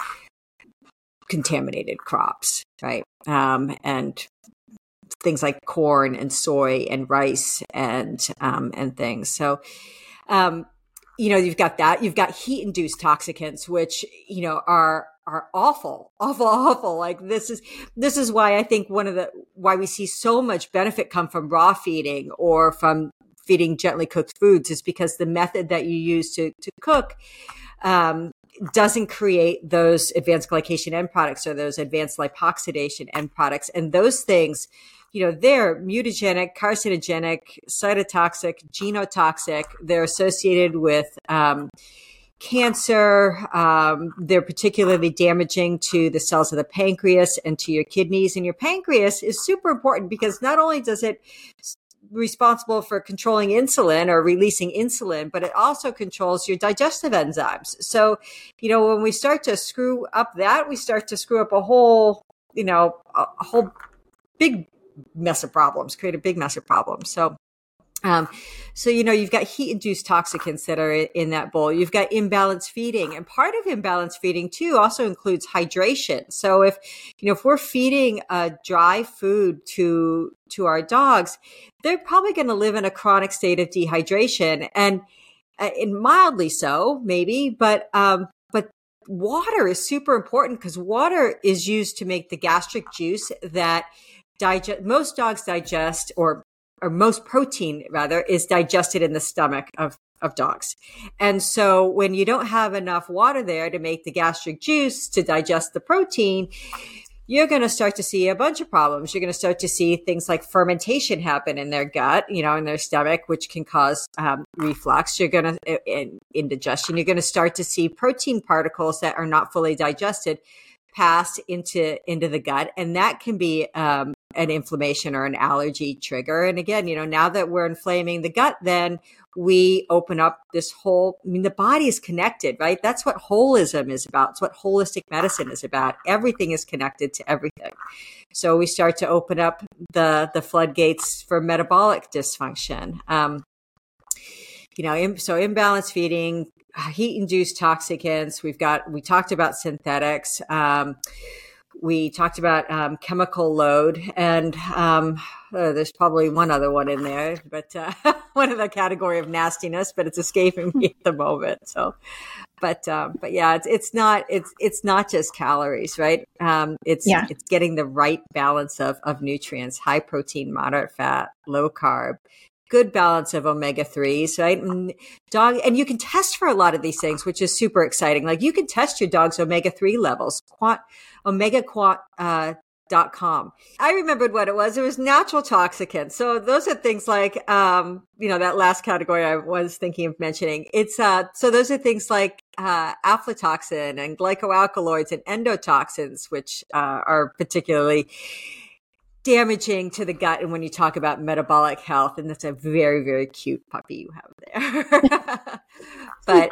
B: contaminated crops, right? Um, and things like corn and soy and rice and, um, and things. So, um, you know, you've got that, you've got heat induced toxicants, which, you know, are, are awful, awful, awful. Like this is, this is why I think one of the, why we see so much benefit come from raw feeding or from feeding gently cooked foods is because the method that you use to, to cook, um, doesn't create those advanced glycation end products or those advanced lipoxidation end products. And those things, you know, they're mutagenic, carcinogenic, cytotoxic, genotoxic. They're associated with, um, cancer. Um, they're particularly damaging to the cells of the pancreas and to your kidneys. And your pancreas is super important because not only does it responsible for controlling insulin or releasing insulin, but it also controls your digestive enzymes. So, you know, when we start to screw up that, we start to screw up a whole, you know, a, a whole big mess of problems, create a big mess of problems. So, Um, so, you know, you've got heat-induced toxicants that are in that bowl. You've got imbalanced feeding. And part of imbalanced feeding, too, also includes hydration. So if, you know, if we're feeding a dry food to to our dogs, they're probably going to live in a chronic state of dehydration. And, uh, and mildly so, maybe, but um, but water is super important because water is used to make the gastric juice that digest most dogs digest or or most protein rather is digested in the stomach of, of dogs. And so when you don't have enough water there to make the gastric juice to digest the protein, you're going to start to see a bunch of problems. You're going to start to see things like fermentation happen in their gut, you know, in their stomach, which can cause um, reflux. You're going to, in, indigestion, you're going to start to see protein particles that are not fully digested pass into, into the gut. And that can be, um, an inflammation or an allergy trigger. And again, you know, now that we're inflaming the gut, then we open up this whole, I mean, the body is connected, right? That's what holism is about. It's what holistic medicine is about. Everything is connected to everything. So we start to open up the, the floodgates for metabolic dysfunction. Um, you know, in, so imbalanced feeding, heat-induced toxicants. We've got, we talked about synthetics. Um, We talked about um, chemical load, and um, uh, there's probably one other one in there, but uh, one in the category of nastiness, but it's escaping me at the moment. So, but, um, but yeah, it's, it's not, it's, it's not just calories, right? Um, it's,
A: Yeah.
B: it's getting the right balance of, of nutrients, high protein, moderate fat, low carb, good balance of omega threes, right? And dog, and you can test for a lot of these things, which is super exciting. Like you can test your dog's omega three levels, quant, omega quant, uh, Dot com. I remembered what it was. It was natural toxicants. So those are things like, um, you know, that last category I was thinking of mentioning. It's, uh, so those are things like, uh, aflatoxin and glycoalkaloids and endotoxins, which, uh, are particularly damaging to the gut. And when you talk about metabolic health, and that's a very, very cute puppy you have there. But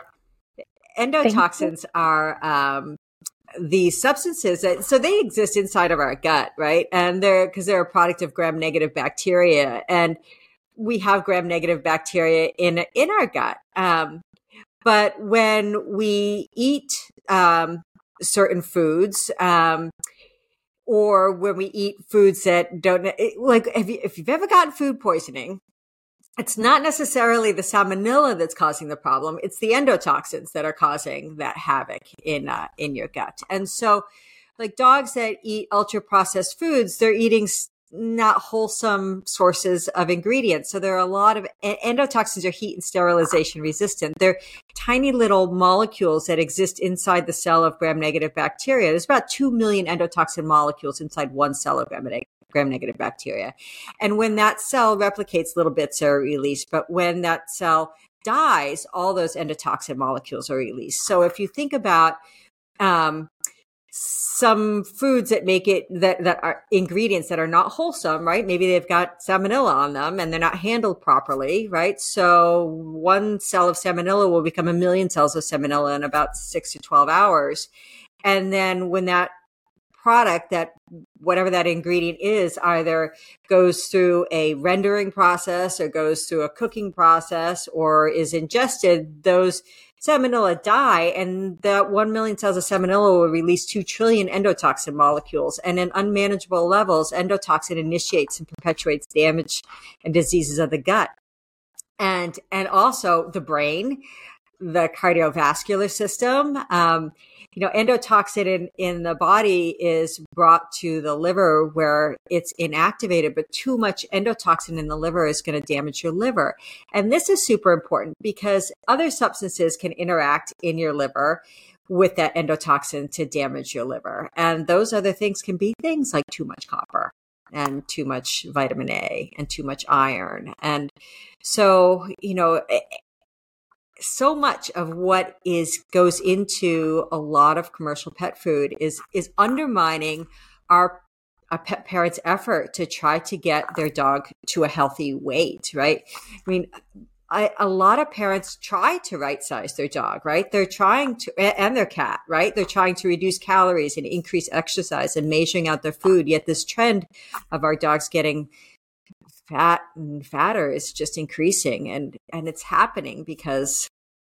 B: endotoxins are, um, these substances that, so they exist inside of our gut, right? And they're, because they're a product of gram negative bacteria. And we have gram negative bacteria in, in our gut. Um, but when we eat, um, certain foods, um, or when we eat foods that don't, like, if, you, if you've ever gotten food poisoning, it's not necessarily the salmonella that's causing the problem. It's the endotoxins that are causing that havoc in, uh, in your gut. And so like dogs that eat ultra processed foods, they're eating not wholesome sources of ingredients. So there are a lot of endotoxins are heat and sterilization resistant. They're tiny little molecules that exist inside the cell of gram negative bacteria. There's about two million endotoxin molecules inside one cell of gram negative gram-negative bacteria. And when that cell replicates, little bits are released. But when that cell dies, all those endotoxin molecules are released. So if you think about um, some foods that make it, that, that are ingredients that are not wholesome, right? Maybe they've got salmonella on them and they're not handled properly, right? So one cell of salmonella will become a million cells of salmonella in about six to twelve hours. And then when that product, that whatever that ingredient is, either goes through a rendering process or goes through a cooking process or is ingested, those salmonella die, and that one million cells of salmonella will release two trillion endotoxin molecules. And in unmanageable levels, endotoxin initiates and perpetuates damage and diseases of the gut. And, and also the brain, the cardiovascular system. Um, you know, endotoxin in, in the body is brought to the liver where it's inactivated, but too much endotoxin in the liver is going to damage your liver. And this is super important because other substances can interact in your liver with that endotoxin to damage your liver. And those other things can be things like too much copper and too much vitamin A and too much iron. And so, you know, so much of what is goes into a lot of commercial pet food is is undermining our, our pet parents' effort to try to get their dog to a healthy weight, right? I mean, I, a lot of parents try to right size their dog, right? They're trying to, and their cat, right? They're trying to reduce calories and increase exercise and measuring out their food. Yet this trend of our dogs getting fat and fatter is just increasing, and and it's happening because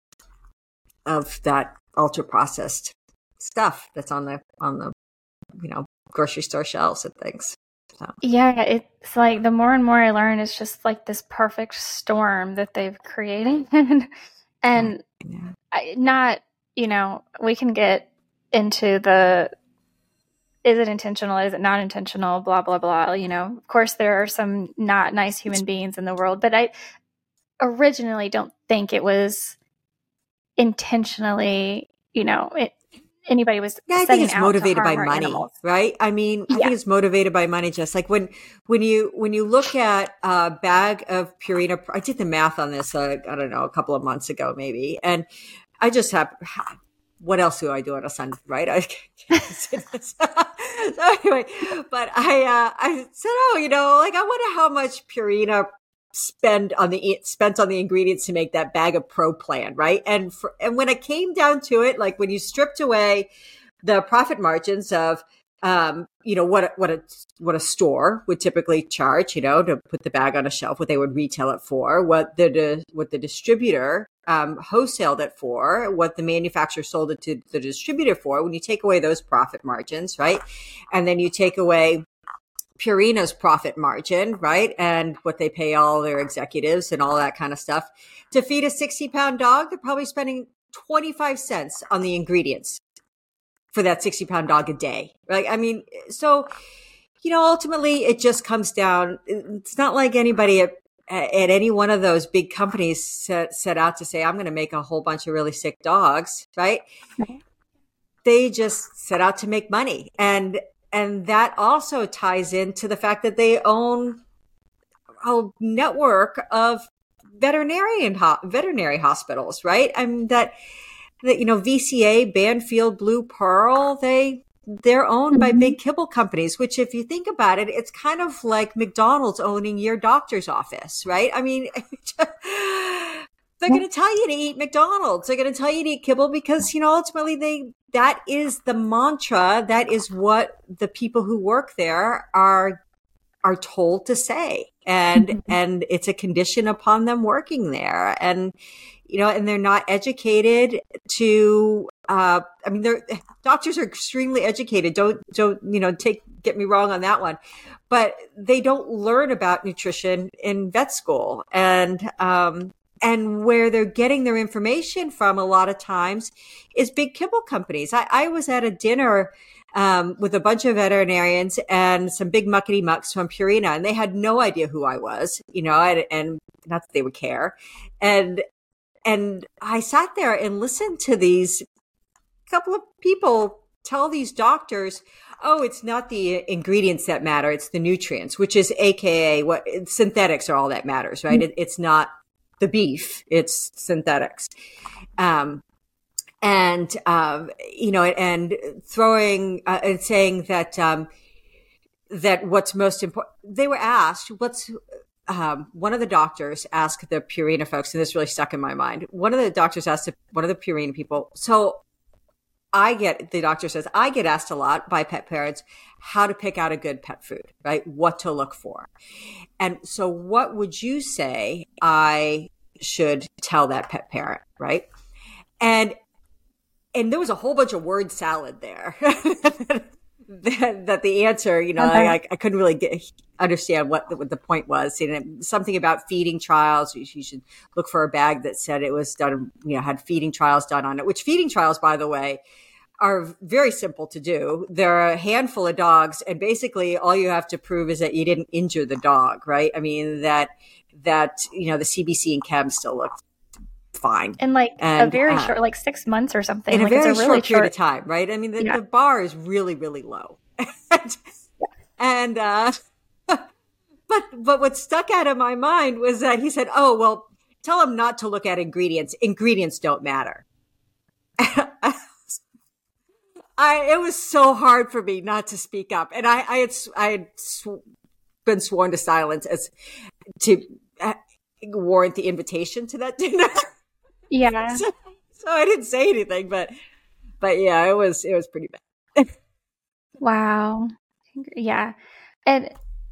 B: of that ultra processed stuff that's on the on the you know grocery store shelves and things. So.
A: Yeah, it's like the more and more I learn, it's just like this perfect storm that they've created, and
B: yeah.
A: I, not you know we can get into the is it intentional, is it not intentional, blah, blah, blah. You know, of course, there are some not nice human beings in the world, but I originally don't think it was intentionally, you know, it, anybody was
B: yeah, I think it's motivated by money, animals. Right? I mean, I yeah. think it's motivated by money. Just like when, when you, when you look at a bag of Purina, I did the math on this, uh, I don't know, a couple of months ago, maybe. And I just have, what else do I do on a Sunday, right? I can't say this. So anyway, but I, uh, I said, oh, you know, like I wonder how much Purina spend on the, spent on the ingredients to make that bag of Pro Plan, right? And for, and when it came down to it, like when you stripped away the profit margins of, um, you know, what, what a, what a store would typically charge, you know, to put the bag on a shelf, what they would retail it for, what the, what the distributor, um, wholesaled it for, what the manufacturer sold it to the distributor for. When you take away those profit margins, right? And then you take away Purina's profit margin, right? And what they pay all their executives and all that kind of stuff to feed a sixty pound dog, they're probably spending twenty-five cents on the ingredients for that sixty pound dog a day. Right. I mean, so, you know, ultimately it just comes down. It's not like anybody at, at any one of those big companies set, set out to say, I'm going to make a whole bunch of really sick dogs. Right. Okay. They just set out to make money. And, and that also ties into the fact that they own a network of veterinarian, ho- veterinary hospitals, right? I mean, that, that, you know, V C A, Banfield, Blue Pearl, they, they're owned mm-hmm. by big kibble companies, which if you think about it, it's kind of like McDonald's owning your doctor's office, right? I mean, they're going to tell you to eat McDonald's. They're going to tell you to eat kibble because, you know, ultimately they, that is the mantra. That is what the people who work there are, are told to say. And, mm-hmm. and it's a condition upon them working there. And, you know, and they're not educated to, uh, I mean, they're, doctors are extremely educated. Don't, don't, you know, take, get me wrong on that one, but they don't learn about nutrition in vet school. And, um, and where they're getting their information from a lot of times is big kibble companies. I, I was at a dinner um, with a bunch of veterinarians and some big muckety mucks from Purina, and they had no idea who I was, you know, and, and not that they would care. And, and I sat there and listened to these couple of people tell these doctors, oh, it's not the ingredients that matter. It's the nutrients, which is A K A what synthetics are all that matters, right? Mm-hmm. It, it's not the beef, it's synthetics. Um, and, um, you know, and throwing, uh, and saying that, um, that what's most important, they were asked, what's, um, one of the doctors asked the Purina folks, and this really stuck in my mind. One of the doctors asked one of the Purina people, so I get, the doctor says, I get asked a lot by pet parents how to pick out a good pet food, right? What to look for. And so what would you say I should tell that pet parent, right? And, and there was a whole bunch of word salad there that, that the answer, you know, okay. I, I couldn't really get, understand what the, what the point was. You know, something about feeding trials. You, you should look for a bag that said it was done, you know, had feeding trials done on it, which feeding trials, by the way, are very simple to do. There are a handful of dogs, and basically all you have to prove is that you didn't injure the dog, right? I mean, that, that, you know, the C B C and chem still look fine.
A: In like and, a very
B: uh,
A: short, like six months or something.
B: In
A: like
B: a very
A: it's a
B: short
A: really
B: period
A: short
B: of time, right? I mean, the,
A: yeah.
B: the bar is really, really low. and, and uh, but, but what stuck out of my mind was that he said, oh, well, tell them not to look at ingredients. Ingredients don't matter. I, it was so hard for me not to speak up. And I, I had, I had sw- been sworn to silence as to uh, warrant the invitation to that dinner.
A: Yeah.
B: so, so I didn't say anything, but, but yeah, it was, it was pretty bad.
A: Wow. Yeah. And,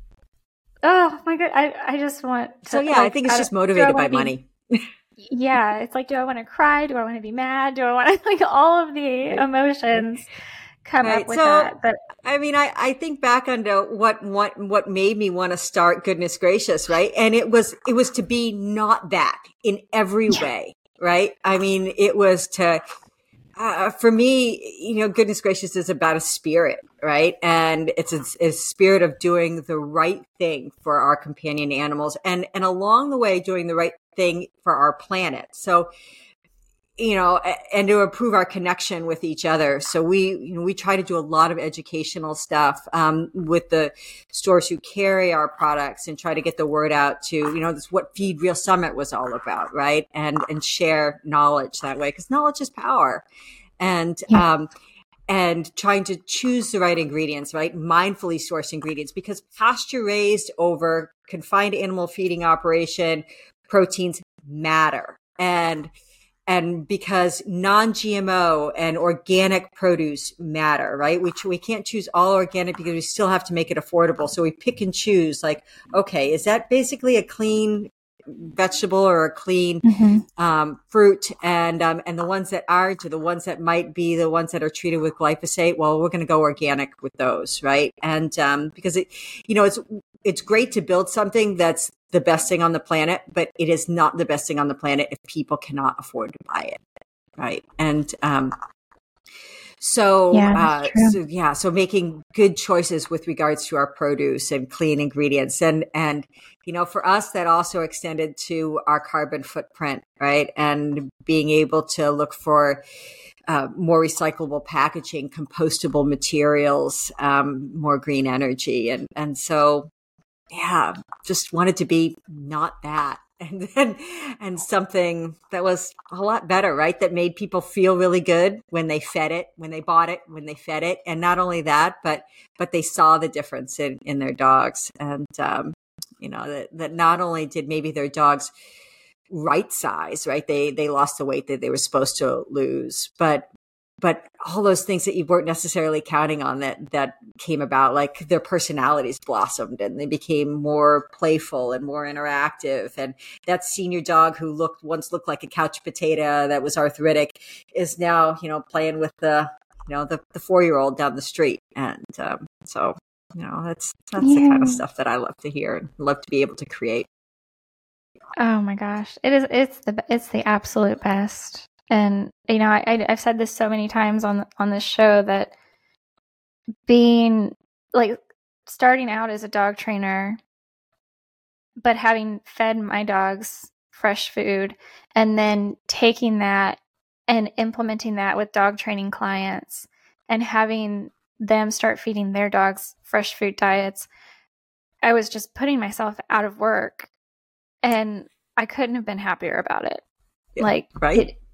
A: oh my God, I, I just want to,
B: so yeah,
A: like,
B: I think it's I, just motivated by
A: be,
B: money.
A: Yeah, it's like, do I want to cry? Do I want to be mad? Do I want to, like, all of the emotions come right. up with
B: so,
A: that? But
B: I mean, I, I think back onto what, what, what made me want to start Goodness Gracious, right? And it was, it was to be not that in every way, right? I mean, it was to, uh, for me, you know, Goodness Gracious is about a spirit, right? And it's a, a spirit of doing the right thing for our companion animals, and, and along the way, doing the right thing for our planet. So, you know, and to improve our connection with each other. So we, you know, we try to do a lot of educational stuff, um, with the stores who carry our products and try to get the word out to, you know, this what Feed Real Summit was all about, right? And, and share knowledge that way, because knowledge is power. And, yeah. um, and trying to choose the right ingredients, right? Mindfully source ingredients, because pasture raised over confined animal feeding operation proteins matter. And, and because non-G M O and organic produce matter, right? We, we can't choose all organic because we still have to make it affordable. So we pick and choose, like, okay, is that basically a clean vegetable or a clean, mm-hmm. um, fruit? And, um, and the ones that aren't, or the ones that might be the ones that are treated with glyphosate, well, we're going to go organic with those, right? And, um, because it, you know, it's, it's great to build something that's the best thing on the planet, but it is not the best thing on the planet if people cannot afford to buy it. right? And um, so,
A: Yeah,
B: uh,
A: that's true.
B: so yeah, so making good choices with regards to our produce and clean ingredients, and and you know, for us, that also extended to our carbon footprint, right? And being able to look for uh, more recyclable packaging, compostable materials, um, more green energy, and and so yeah, just wanted to be not that. And then, and something that was a lot better, right? That made people feel really good when they fed it, when they bought it, when they fed it. And not only that, but, but they saw the difference in, in their dogs. And, um, you know, that, that not only did maybe their dogs right size, right? They, they lost the weight that they were supposed to lose, but but all those things that you weren't necessarily counting on that, that came about, like their personalities blossomed and they became more playful and more interactive. And that senior dog who looked, once looked like a couch potato that was arthritic is now, you know, playing with the, you know, the, the four-year-old down the street. And, um, so, you know, that's, that's
A: Yeah.
B: the kind of stuff that I love to hear and love to be able to create.
A: Oh my gosh. It is, it's the, it's the absolute best. And, you know, I, I've said this so many times on, on this show that being like starting out as a dog trainer, but having fed my dogs fresh food and then taking that and implementing that with dog training clients and having them start feeding their dogs fresh food diets, I was just putting myself out of work and I couldn't have been happier about it.
B: Yeah,
A: like,
B: right.
A: It,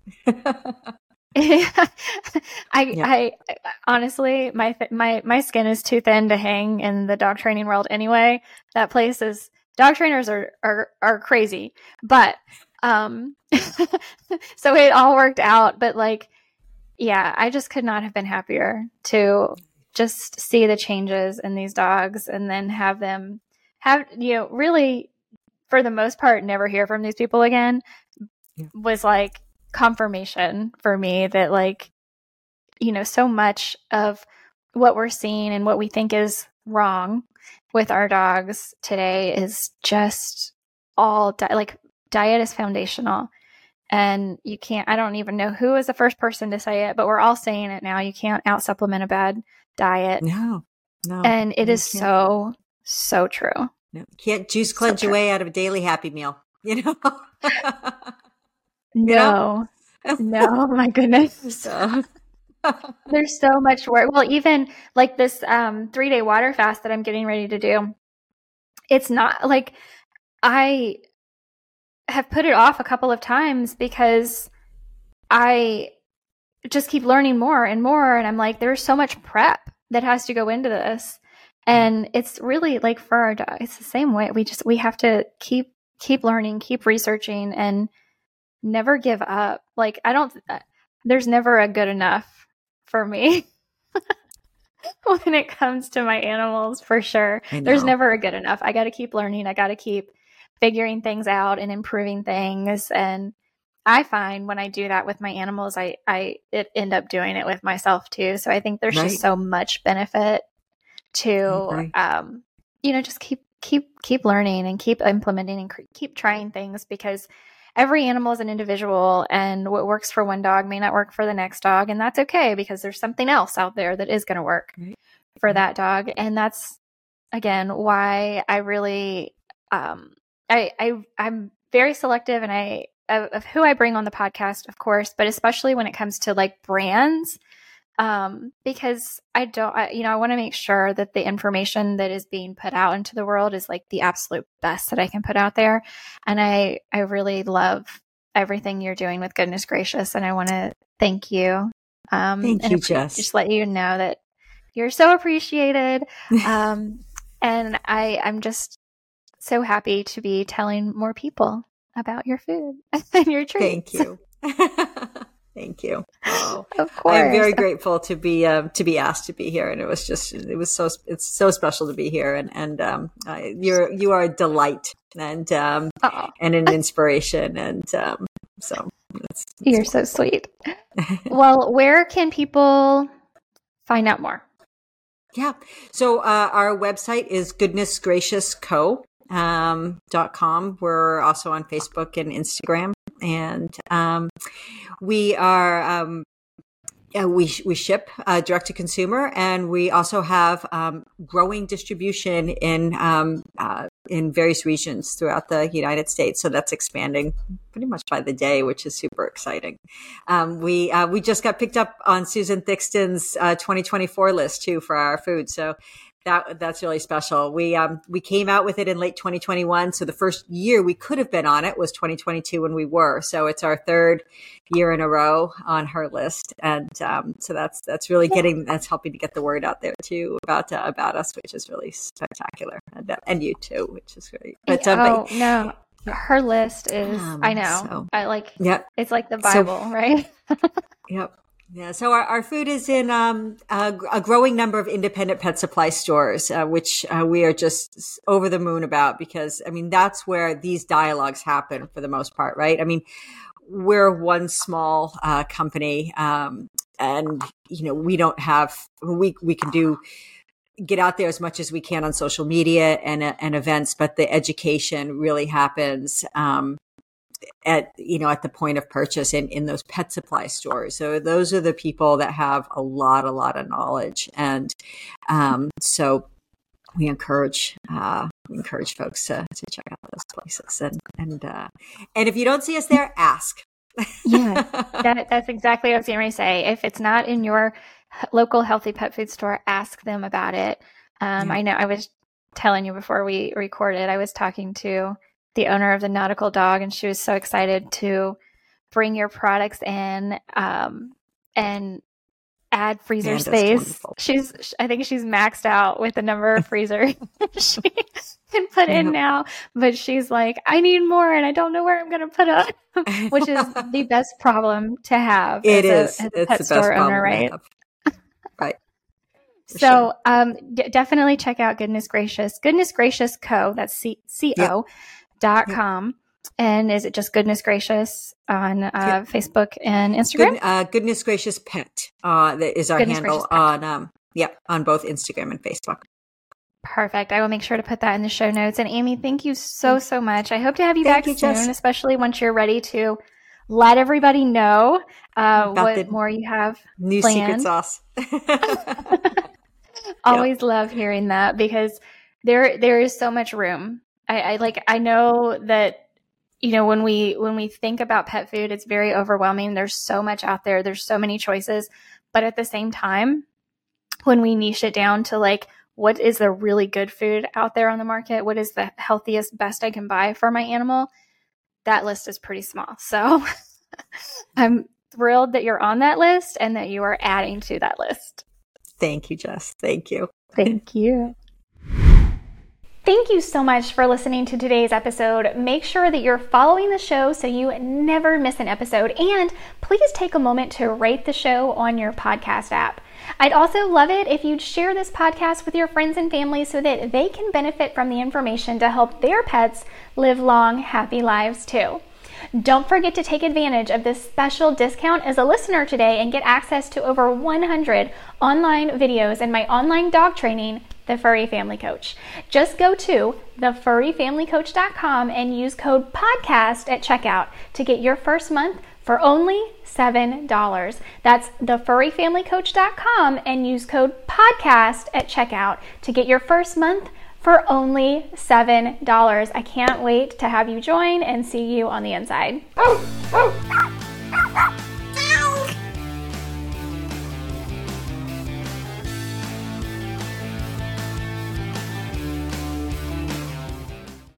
A: I,
B: Yeah.
A: I honestly, my my my skin is too thin to hang in the dog training world anyway. That place is, dog trainers are are are crazy, but um, so it all worked out. But like, yeah, I just could not have been happier to just see the changes in these dogs and then have them have, you know, really for the most part never hear from these people again. Yeah. Was like confirmation for me that, like, you know, so much of what we're seeing and what we think is wrong with our dogs today is just all di- like diet is foundational. And you can't, I don't even know who is the first person to say it, but we're all saying it now. You can't out supplement a bad diet.
B: No, no.
A: And it is
B: can't.
A: so, so true.
B: No, can't juice cleanse so your way out of a daily Happy Meal, you know?
A: You no, know? No, my goodness. So. There's so much work. Well, even like this um, three day water fast that I'm getting ready to do, it's not like I have put it off a couple of times because I just keep learning more and more. And I'm like, there's so much prep that has to go into this. And it's really like for our dog, it's the same way. We just, we have to keep, keep learning, keep researching and never give up. Like, I don't, there's never a good enough for me when it comes to my animals, for sure. There's never a good enough. I got to keep learning. I got to keep figuring things out and improving things. And I find when I do that with my animals, I, I it end up doing it with myself too. So I think there's right. just so much benefit to, um, you know, just keep, keep, keep learning and keep implementing and cre- keep trying things, because every animal is an individual and what works for one dog may not work for the next dog. And that's okay, because there's something else out there that is going to work right. for that dog. And that's, again, why I really, um, I, I, I'm very selective and I, of, of who I bring on the podcast, of course, but especially when it comes to like brands, um, because I don't, I, you know, I want to make sure that the information that is being put out into the world is like the absolute best that I can put out there. And I, I really love everything you're doing with Goodness Gracious. And I want to thank you. Um,
B: thank
A: and
B: you,
A: appre-
B: Jess.
A: Just let you know that you're so appreciated. Um, and I, I'm just so happy to be telling more people about your food and your treats.
B: Thank you. Thank you. Oh,
A: of course.
B: I'm very grateful to be um, to be asked to be here, and it was just it was so it's so special to be here, and and um, I, you're you are a delight and um, and an inspiration, and um, so that's, that's
A: you're wonderful. So sweet. Well, where can people find out more?
B: Yeah, so uh, our website is goodness gracious co um, dot com. We're also on Facebook and Instagram. And um, we are um, Uh, we we ship uh, direct to consumer, and we also have um, growing distribution in um, uh, in various regions throughout the United States. So that's expanding pretty much by the day, which is super exciting. Um, we uh, we just got picked up on Susan Thixton's uh, twenty twenty-four list too for our food. So that that's really special. We um we came out with it in late twenty twenty-one. So the first year we could have been on it was twenty twenty-two when we were. So it's our third year in a row on her list, and um, so that's that's really getting that's helping to get the word out there too about uh, about us, which is really spectacular, and, uh, and you too, which is great. But,
A: oh
B: uh, but,
A: no, her list is um, I know
B: so,
A: I like
B: yeah,
A: it's like the Bible,
B: so,
A: right?
B: Yep. Yeah, so our, our food is in um, a, a growing number of independent pet supply stores, uh, which uh, we are just over the moon about, because, I mean, that's where these dialogues happen for the most part, right? I mean, we're one small uh, company, um, and, you know, we don't have, we, we can do, get out there as much as we can on social media and, and events, but the education really happens, um, at, you know, at the point of purchase in, in those pet supply stores. So those are the people that have a lot, a lot of knowledge. And, um, so we encourage, uh, we encourage folks to, to check out those places. And, and, uh, and if you don't see us there, ask.
A: Yeah, that, that's exactly what I was going to say. If it's not in your local healthy pet food store, ask them about it. Um, yeah. I know I was telling you before we recorded, I was talking to the owner of the Nautical Dog, and she was so excited to bring your products in um, and add freezer Man, space. She's, I think she's maxed out with the number of freezers she can put yep. in now, but she's like, I need more, and I don't know where I'm going to put them, which is the best problem to have.
B: It
A: as
B: is.
A: A, as a
B: it's
A: pet
B: the
A: store
B: best problem
A: owner, right?
B: To have. Right.
A: For so sure. um, d- definitely check out Goodness Gracious, Goodness Gracious Co. That's C C O. Yep. Dot com. Yep. And is it just Goodness Gracious on uh, yep. Facebook and Instagram?
B: Good, uh, Goodness Gracious Pet uh, that is our Goodness handle on um, yep on both Instagram and Facebook.
A: Perfect. I will make sure to put that in the show notes. And Amy, thank you so so much. I hope to have you
B: thank
A: back
B: you,
A: soon,
B: Jess.
A: especially once you're ready to let everybody know uh, what
B: the
A: more you have
B: new
A: planned.
B: secret sauce.
A: Always
B: yep.
A: love hearing that, because there there is so much room. I, I like, I know that, you know, when we, when we think about pet food, it's very overwhelming. There's so much out there. There's so many choices, but at the same time, when we niche it down to like, what is the really good food out there on the market? What is the healthiest, best I can buy for my animal? That list is pretty small. So I'm thrilled that you're on that list and that you are adding to that list.
B: Thank you, Jess. Thank you.
A: Thank you. Thank you so much for listening to today's episode. Make sure that you're following the show so you never miss an episode. And please take a moment to rate the show on your podcast app. I'd also love it if you'd share this podcast with your friends and family so that they can benefit from the information to help their pets live long, happy lives too. Don't forget to take advantage of this special discount as a listener today and get access to over one hundred online videos in my online dog training, The Furry Family Coach. Just go to the furry family coach dot com and use code podcast at checkout to get your first month for only seven dollars. That's the furry family coach dot com and use code podcast at checkout to get your first month for only seven dollars. I can't wait to have you join and see you on the inside. Oh, oh.